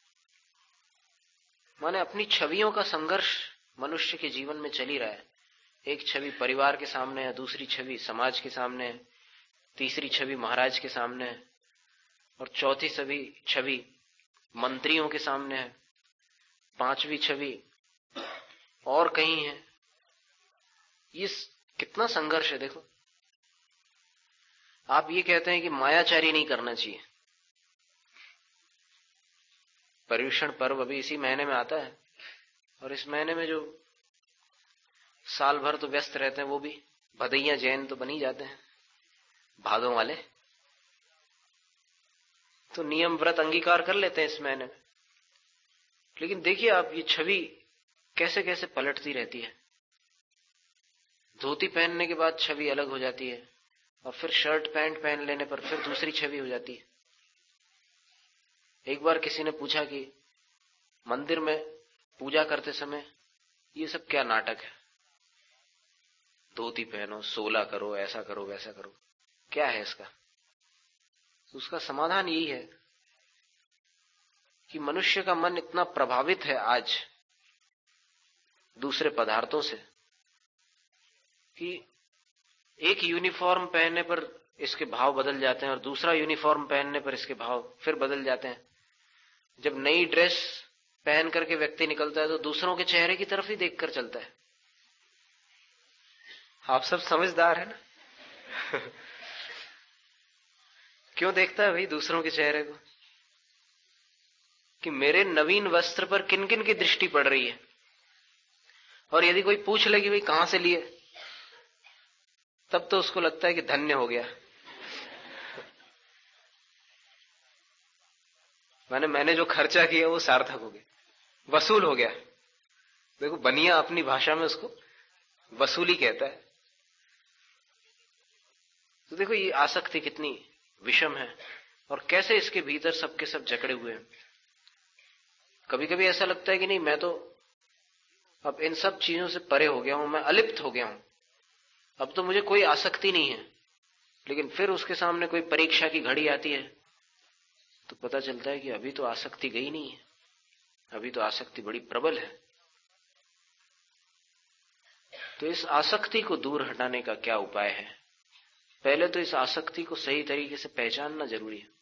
माने अपनी छवियों का संघर्ष मनुष्य के जीवन में चल ही रहा है। एक छवि परिवार के सामने है, दूसरी छवि समाज के सामने है, तीसरी छवि महाराज के सामने है, और चौथी छवि छवि मंत्रियों के सामने है, पांचवी छवि और कहीं है। ये कितना संघर्ष है देखो। आप ये कहते हैं कि मायाचारी नहीं करना चाहिए। पर्युषण पर्व अभी इसी महीने में आता है, और इस महीने में जो साल भर तो व्यस्त रहते हैं वो भी भदैया जैन तो बनी जाते हैं, भादों वाले तो नियम व्रत अंगीकार कर लेते हैं इस महीने में। लेकिन देखिए आप, ये छवि कैसे कैसे पलटती रहती है। धोती पहनने के बाद छवि अलग हो जाती है, और फिर शर्ट पैंट पहन लेने पर फिर दूसरी छवि हो जाती है। एक बार किसी ने पूछा कि मंदिर में पूजा करते समय ये सब क्या नाटक है, धोती पहनो, सोला करो, ऐसा करो, वैसा करो, क्या है इसका? तो उसका समाधान यही है कि मनुष्य का मन इतना प्रभावित है आज दूसरे पदार्थों से कि एक यूनिफॉर्म पहनने पर इसके भाव बदल जाते हैं, और दूसरा यूनिफॉर्म पहनने पर इसके भाव फिर बदल जाते हैं। जब नई ड्रेस पहन करके व्यक्ति निकलता है तो दूसरों के चेहरे की तरफ ही देखकर चलता है। आप सब समझदार है ना? क्यों देखता है भाई दूसरों के चेहरे को? कि मेरे नवीन वस्त्र पर किन किन की दृष्टि पड़ रही है। और यदि कोई पूछ ले कि भाई कहां से लिए, तब तो उसको लगता है कि धन्य हो गया। मैंने मैंने जो खर्चा किया वो सार्थक हो गया, वसूल हो गया। देखो बनिया अपनी भाषा में उसको वसूली कहता है। तो देखो ये आसक्ति कितनी विषम है, और कैसे इसके भीतर सबके सब जकड़े हुए हैं। कभी कभी ऐसा लगता है कि नहीं, मैं तो अब इन सब चीजों से परे हो गया हूं, मैं अलिप्त हो गया हूं, अब तो मुझे कोई आसक्ति नहीं है। लेकिन फिर उसके सामने कोई परीक्षा की घड़ी आती है तो पता चलता है कि अभी तो आसक्ति गई नहीं है, अभी तो आसक्ति बड़ी प्रबल है। तो इस आसक्ति को दूर हटाने का क्या उपाय है? पहले तो इस आसक्ति को सही तरीके से पहचानना जरूरी है।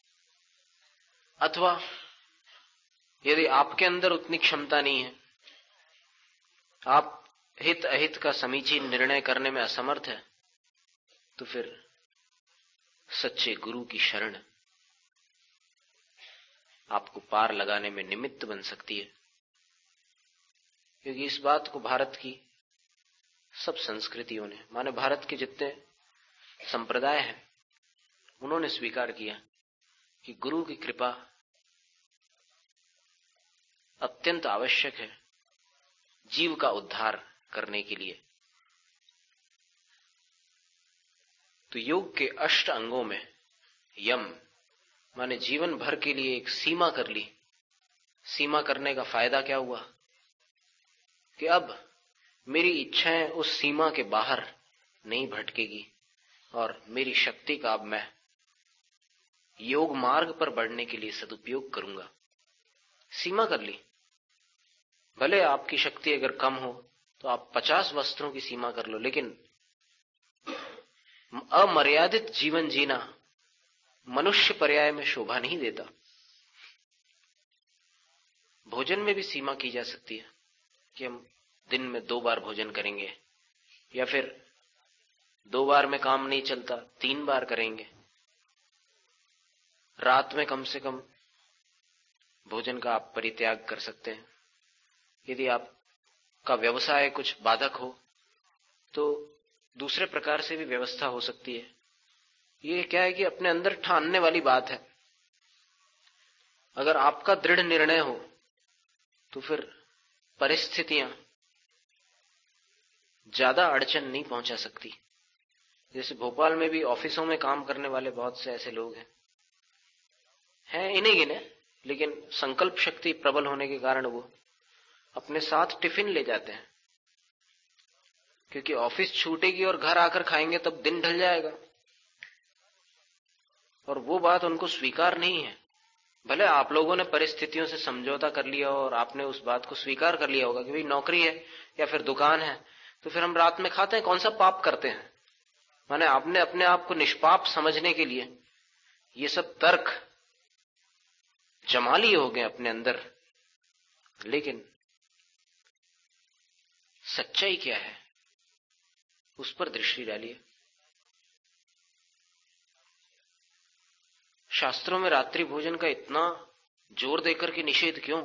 अथवा यदि आपके अंदर उतनी क्षमता नहीं है, आप हित अहित का समीचीन निर्णय करने में असमर्थ है, तो फिर सच्चे गुरु की शरण आपको पार लगाने में निमित्त बन सकती है। क्योंकि इस बात को भारत की सब संस्कृतियों ने, माने भारत के जितने संप्रदाय हैं, उन्होंने स्वीकार किया कि गुरु की कृपा अत्यंत आवश्यक है जीव का उद्धार करने के लिए। तो योग के अष्ट अंगों में यम माने जीवन भर के लिए एक सीमा कर ली। सीमा करने का फायदा क्या हुआ कि अब मेरी इच्छाएं उस सीमा के बाहर नहीं भटकेगी और मेरी शक्ति का अब मैं योग मार्ग पर बढ़ने के लिए सदुपयोग करूंगा। सीमा कर ली। भले आपकी शक्ति अगर कम हो तो आप पचास वस्त्रों की सीमा कर लो, लेकिन अमर्यादित जीवन जीना मनुष्य पर्याय में शोभा नहीं देता। भोजन में भी सीमा की जा सकती है कि हम दिन में दो बार भोजन करेंगे, या फिर दो बार में काम नहीं चलता तीन बार करेंगे। रात में कम से कम भोजन का आप परित्याग कर सकते हैं। यदि आपका व्यवसाय कुछ बाधक हो तो दूसरे प्रकार से भी व्यवस्था हो सकती है। ये क्या है कि अपने अंदर ठानने वाली बात है। अगर आपका दृढ़ निर्णय हो तो फिर परिस्थितियां ज्यादा अड़चन नहीं पहुंचा सकती। जैसे भोपाल में भी ऑफिसों में काम करने वाले बहुत से ऐसे लोग हैं हैं इन्हें गिने, लेकिन संकल्प शक्ति प्रबल होने के कारण वो अपने साथ टिफिन ले जाते हैं, क्योंकि ऑफिस छूटेगी और घर आकर खाएंगे तब दिन ढल जाएगा। और वो बात उनको स्वीकार नहीं है। भले आप लोगों ने परिस्थितियों से समझौता कर लिया और आपने उस बात को स्वीकार कर लिया होगा कि भाई नौकरी है या फिर दुकान है तो फिर हम रात में खाते हैं, कौन सा पाप करते हैं। माने आपने अपने आप को निष्पाप समझने के लिए ये सब तर्क जमा लिए हो गए अपने अंदर। लेकिन सच्चाई क्या है उस पर दृष्टि डालिए। शास्त्रों में रात्रि भोजन का इतना जोर देकर के निषेध क्यों?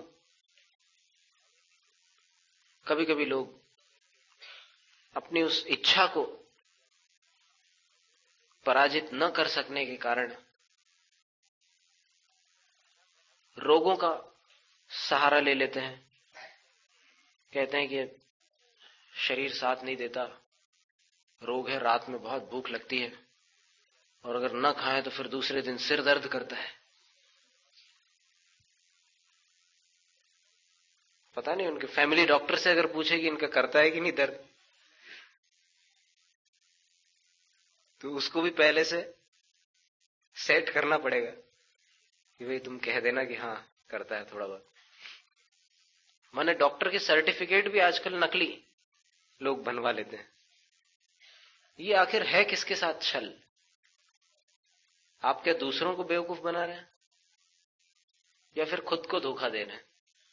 कभी कभी लोग अपनी उस इच्छा को पराजित न कर सकने के कारण रोगों का सहारा ले लेते हैं। कहते हैं कि शरीर साथ नहीं देता, रोग है, रात में बहुत भूख लगती है और अगर न खाएं तो फिर दूसरे दिन सिर दर्द करता है। पता नहीं उनके फैमिली डॉक्टर से अगर पूछे कि इनका करता है कि नहीं दर्द, तो उसको भी पहले से सेट करना पड़ेगा कि भाई तुम कह देना कि हाँ करता है थोड़ा बहुत। माने डॉक्टर के सर्टिफिकेट भी आजकल नकली लोग बनवा लेते हैं। ये आखिर है किसके साथ छल? आप क्या दूसरों को बेवकूफ बना रहे हैं या फिर खुद को धोखा दे रहे हैं?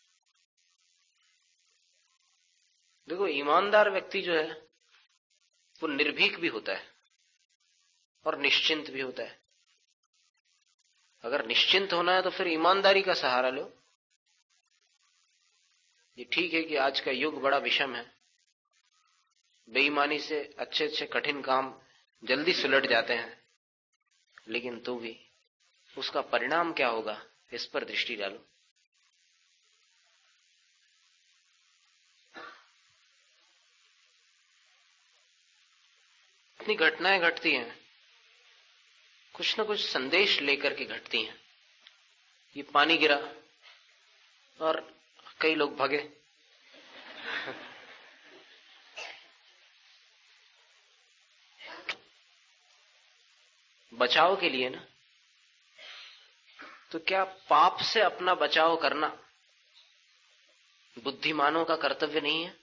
देखो, ईमानदार व्यक्ति जो है वो निर्भीक भी होता है और निश्चिंत भी होता है। अगर निश्चिंत होना है तो फिर ईमानदारी का सहारा लो। ये ठीक है कि आज का युग बड़ा विषम है, बेईमानी से अच्छे अच्छे कठिन काम जल्दी सुलट जाते हैं, लेकिन तो भी उसका परिणाम क्या होगा इस पर दृष्टि डालो। इतनी घटनाएं घटती हैं, कुछ न कुछ संदेश लेकर के घटती हैं। ये पानी गिरा और कई लोग भागे। बचाव के लिए ना, तो क्या पाप से अपना बचाव करना बुद्धिमानों का कर्तव्य नहीं है?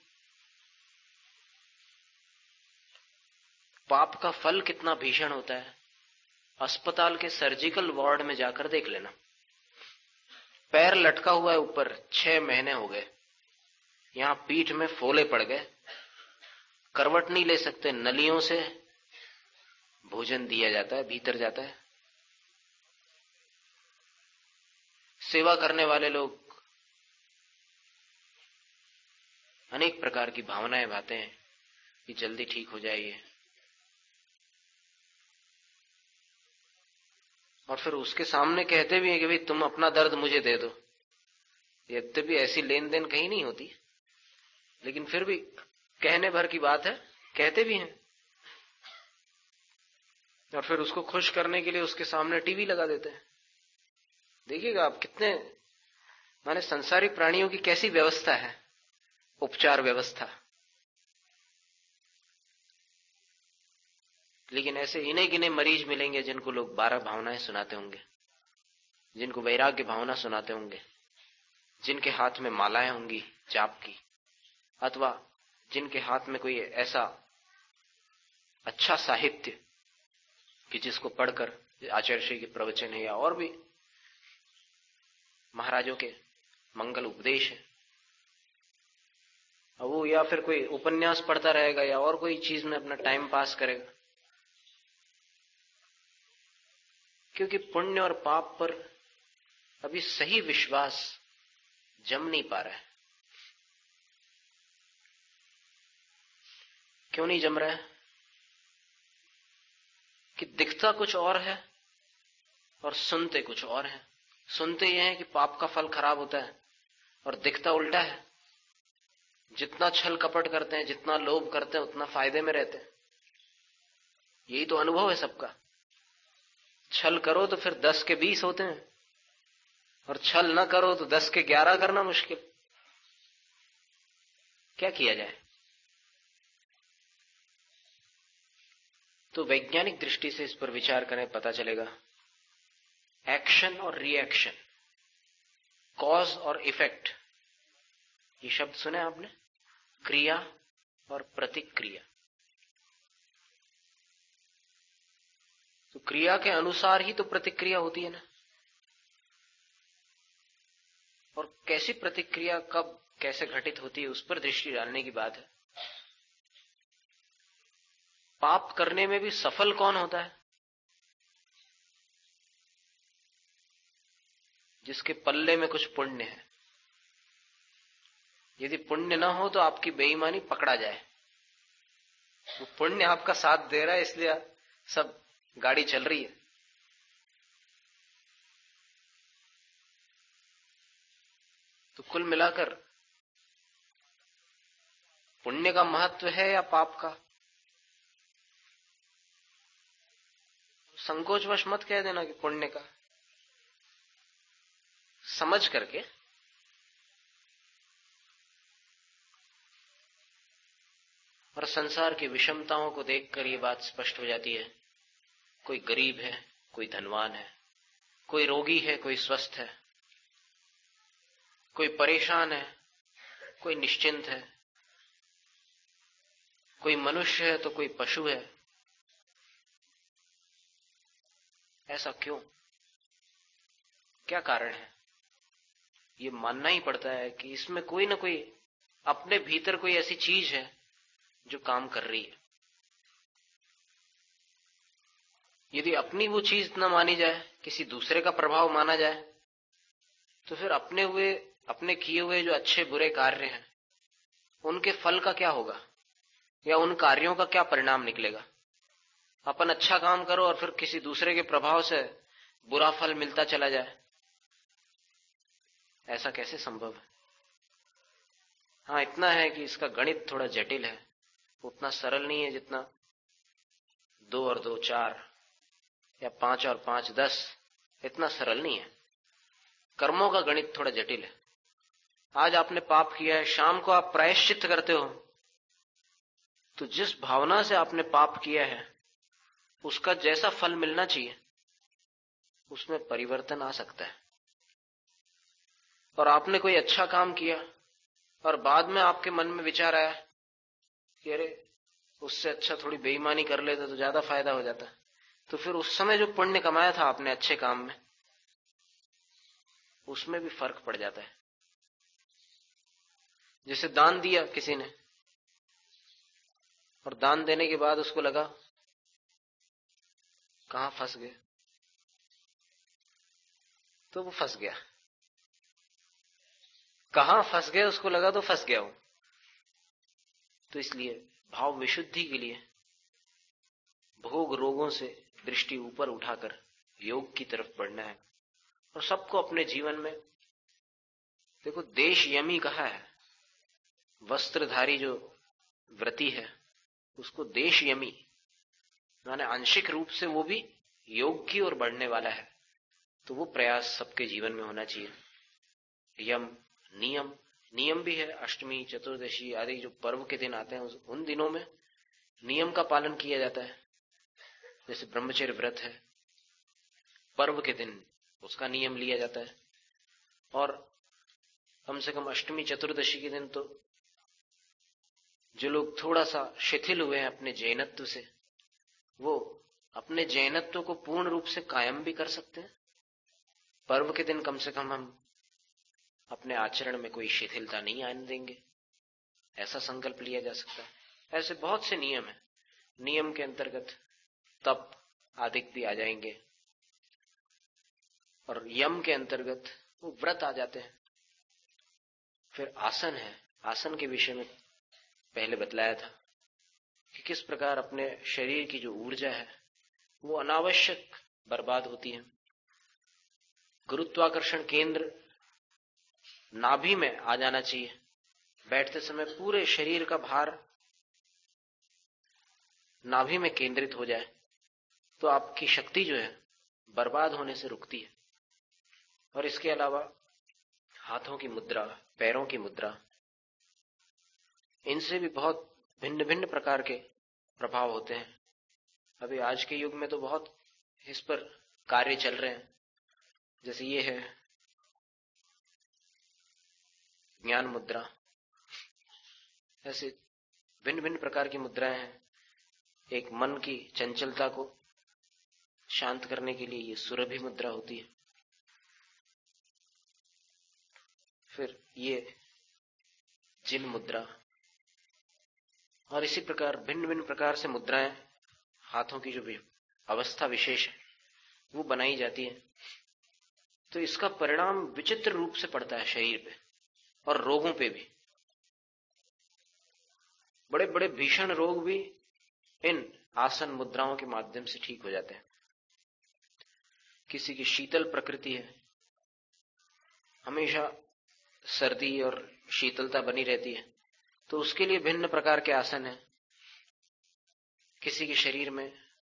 पाप का फल कितना भीषण होता है, अस्पताल के सर्जिकल वार्ड में जाकर देख लेना। पैर लटका हुआ है ऊपर, छह महीने हो गए, यहां पीठ में फोले पड़ गए करवट नहीं ले सकते, नलियों से भोजन दिया जाता है, भीतर जाता है। सेवा करने वाले लोग अनेक प्रकार की भावनाएं भाते हैं कि जल्दी ठीक हो जाइए, और फिर उसके सामने कहते भी हैं कि भाई तुम अपना दर्द मुझे दे दो। यद्यपि ऐसी लेन देन कहीं नहीं होती, लेकिन फिर भी कहने भर की बात है, कहते भी हैं। और फिर उसको खुश करने के लिए उसके सामने टीवी लगा देते हैं। देखिएगा आप कितने माने संसारिक प्राणियों की कैसी व्यवस्था है, उपचार व्यवस्था। लेकिन ऐसे इन्हें गिने मरीज मिलेंगे जिनको लोग बारह भावनाएं सुनाते होंगे, जिनको वैराग्य भावना सुनाते होंगे, जिनके हाथ में मालाएं होंगी जाप की, अथवा जिनके हाथ में कोई ऐसा अच्छा साहित्य कि जिसको पढ़कर आचार्य श्री के प्रवचन है या और भी महाराजों के मंगल उपदेश है, वो या फिर कोई उपन्यास पढ़ता रहेगा या और कोई चीज में अपना टाइम पास करेगा। क्योंकि पुण्य और पाप पर अभी सही विश्वास जम नहीं पा रहा है। क्यों नहीं जम रहा है? कि दिखता कुछ और है और सुनते कुछ और है। सुनते यह है कि पाप का फल खराब होता है, और दिखता उल्टा है। जितना छल कपट करते हैं, जितना लोभ करते हैं, उतना फायदे में रहते हैं। यही तो अनुभव है सबका। छल करो तो फिर दस के बीस होते हैं, और छल न करो तो दस के ग्यारह करना मुश्किल। क्या किया जाए? तो वैज्ञानिक दृष्टि से इस पर विचार करें, पता चलेगा एक्शन और रिएक्शन, कॉज और इफेक्ट, ये शब्द सुने आपने? क्रिया और प्रतिक्रिया। तो क्रिया के अनुसार ही तो प्रतिक्रिया होती है ना। और कैसी प्रतिक्रिया कब कैसे घटित होती है, उस पर दृष्टि डालने की बात है। पाप करने में भी सफल कौन होता है? जिसके पल्ले में कुछ पुण्य है। यदि पुण्य ना हो तो आपकी बेईमानी पकड़ा जाए। वो पुण्य आपका साथ दे रहा है, इसलिए सब गाड़ी चल रही है। तो कुल मिलाकर पुण्य का महत्व है या पाप का? संकोचवश मत कह देना कि पुण्य का। समझ करके और संसार की विषमताओं को देखकर ये बात स्पष्ट हो जाती है। कोई गरीब है, कोई धनवान है, कोई रोगी है, कोई स्वस्थ है, कोई परेशान है, कोई निश्चिंत है, कोई मनुष्य है तो कोई पशु है। ऐसा क्यों? क्या कारण है? ये मानना ही पड़ता है कि इसमें कोई ना कोई अपने भीतर कोई ऐसी चीज है जो काम कर रही है। यदि अपनी वो चीज न मानी जाए, किसी दूसरे का प्रभाव माना जाए, तो फिर अपने हुए अपने किए हुए जो अच्छे बुरे कार्य हैं उनके फल का क्या होगा, या उन कार्यों का क्या परिणाम निकलेगा? अपन अच्छा काम करो और फिर किसी दूसरे के प्रभाव से बुरा फल मिलता चला जाए, ऐसा कैसे संभव है? हाँ, इतना है कि इसका गणित थोड़ा जटिल है, उतना सरल नहीं है जितना दो और दो चार या पांच और पांच दस, इतना सरल नहीं है। कर्मों का गणित थोड़ा जटिल है। आज आपने पाप किया है, शाम को आप प्रायश्चित करते हो, तो जिस भावना से आपने पाप किया है उसका जैसा फल मिलना चाहिए उसमें परिवर्तन आ सकता है। और आपने कोई अच्छा काम किया और बाद में आपके मन में विचार आया कि अरे उससे अच्छा थोड़ी बेईमानी कर लेते तो ज्यादा फायदा हो जाता, तो फिर उस समय जो पुण्य कमाया था आपने अच्छे काम में, उसमें भी फर्क पड़ जाता है। जैसे दान दिया किसी ने, और दान देने के बाद उसको लगा कहां फंस गए, तो वो फंस गया। कहां फंस गए उसको लगा तो फंस गया वो। तो इसलिए भाव विशुद्धि के लिए भोग रोगों से दृष्टि ऊपर उठाकर योग की तरफ बढ़ना है। और सबको अपने जीवन में देखो, देश यमी कहा है, वस्त्रधारी जो व्रती है उसको देश यमी, माने आंशिक रूप से वो भी योग की ओर बढ़ने वाला है। तो वो प्रयास सबके जीवन में होना चाहिए। यम नियम, नियम भी है। अष्टमी चतुर्दशी आदि जो पर्व के दिन आते हैं उन दिनों में नियम का पालन किया जाता है। जैसे ब्रह्मचर्य व्रत है, पर्व के दिन उसका नियम लिया जाता है। और कम से कम अष्टमी चतुर्दशी के दिन तो जो लोग थोड़ा सा शिथिल हुए हैं अपने जैनत्व से, वो अपने जैनत्व को पूर्ण रूप से कायम भी कर सकते हैं। पर्व के दिन कम से कम हम अपने आचरण में कोई शिथिलता नहीं आने देंगे, ऐसा संकल्प लिया जा सकता है। ऐसे बहुत से नियम हैं। नियम के अंतर्गत तप आदि भी आ जाएंगे और यम के अंतर्गत वो व्रत आ जाते हैं। फिर आसन है। आसन के विषय में पहले बतलाया था कि किस प्रकार अपने शरीर की जो ऊर्जा है वो अनावश्यक बर्बाद होती है। गुरुत्वाकर्षण केंद्र नाभि में आ जाना चाहिए। बैठते समय पूरे शरीर का भार नाभि में केंद्रित हो जाए तो आपकी शक्ति जो है बर्बाद होने से रुकती है। और इसके अलावा हाथों की मुद्रा, पैरों की मुद्रा, इनसे भी बहुत भिन्न भिन्न प्रकार के प्रभाव होते हैं। अभी आज के युग में तो बहुत इस पर कार्य चल रहे हैं। जैसे ये है ज्ञान मुद्रा, ऐसे भिन्न भिन्न प्रकार की मुद्राएं हैं। एक मन की चंचलता को शांत करने के लिए ये सुरभि मुद्रा होती है। फिर ये जिन मुद्रा, और इसी प्रकार भिन्न भिन्न प्रकार से मुद्राएं हाथों की जो भी अवस्था विशेष है वो बनाई जाती है। तो इसका परिणाम विचित्र रूप से पड़ता है शरीर पे और रोगों पे भी। बड़े बड़े भीषण रोग भी इन आसन मुद्राओं के माध्यम से ठीक हो जाते हैं। किसी की शीतल प्रकृति है, हमेशा सर्दी और शीतलता बनी रहती है, तो उसके लिए भिन्न प्रकार के आसन हैं। किसी के शरीर में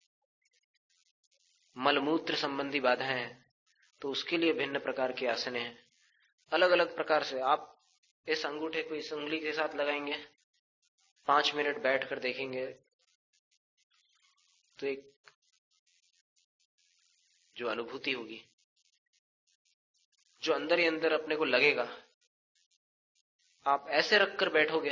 मलमूत्र संबंधी बाधाएं हैं तो उसके लिए भिन्न प्रकार के आसन हैं। अलग अलग प्रकार से आप इस अंगूठे को इस उंगली के साथ लगाएंगे, पांच मिनट बैठकर देखेंगे तो एक जो अनुभूति होगी, जो अंदर ही अंदर अपने को लगेगा, आप ऐसे रखकर बैठोगे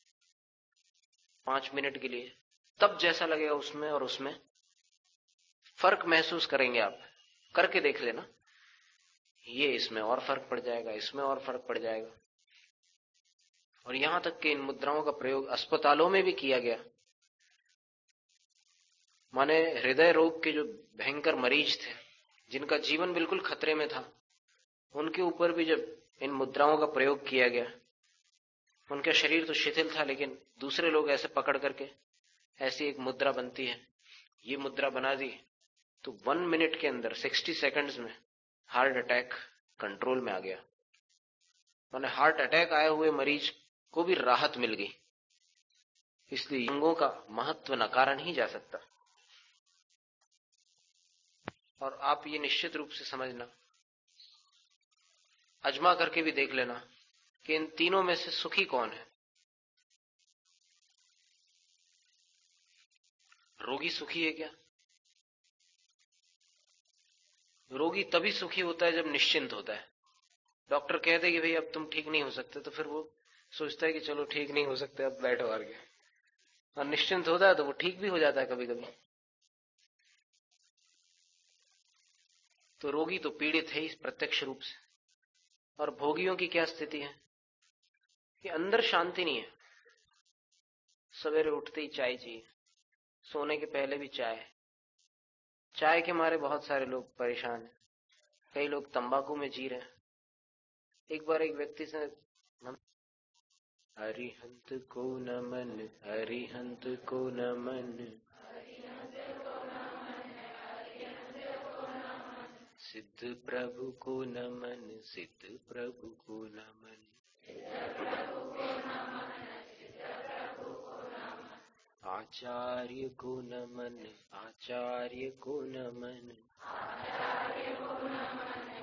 पांच मिनट के लिए, तब जैसा लगेगा उसमें और उसमें फर्क महसूस करेंगे। आप करके देख लेना, ये इसमें और फर्क पड़ जाएगा, इसमें और फर्क पड़ जाएगा। और यहां तक कि इन मुद्राओं का प्रयोग अस्पतालों में भी किया गया। माने हृदय रोग के जो भयंकर मरीज थे, जिनका जीवन बिल्कुल खतरे में था, उनके ऊपर भी जब इन मुद्राओं का प्रयोग किया गया, उनका शरीर तो शिथिल था लेकिन दूसरे लोग ऐसे पकड़ करके ऐसी एक मुद्रा बनती है, ये मुद्रा बना दी तो वन मिनट के अंदर सिक्सटी सेकंड्स में हार्ट अटैक कंट्रोल में आ गया। माने हार्ट अटैक आए हुए मरीज को भी राहत मिल गई। इसलिए अंगों का महत्व नकारा नहीं जा सकता। और आप ये निश्चित रूप से समझना, अजमा करके भी देख लेना कि इन तीनों में से सुखी कौन है। रोगी सुखी है क्या? रोगी तभी सुखी होता है जब निश्चिंत होता है। डॉक्टर कहते हैं कि भाई अब तुम ठीक नहीं हो सकते, तो फिर वो सोचता है कि चलो ठीक नहीं हो सकते, अब बैठो आगे। और निश्चिंत होता है तो वो ठीक भी हो जाता है कभी कभी। तो रोगी तो पीड़ित है ही प्रत्यक्ष रूप से। और भोगियों की क्या स्थिति है कि अंदर शांति नहीं है, सवेरे उठते ही चाय चाहिए, सोने के पहले भी चाय। चाय के मारे बहुत सारे लोग परेशान हैं, कई लोग तंबाकू में जी रहे हैं। एक बार एक व्यक्ति से, हरिहंत को नमन, हरिहंत को नमन, सिद्ध प्रभु को नमन, सिद्ध प्रभु को नमन, आचार्य को नमन, आचार्य को नमन,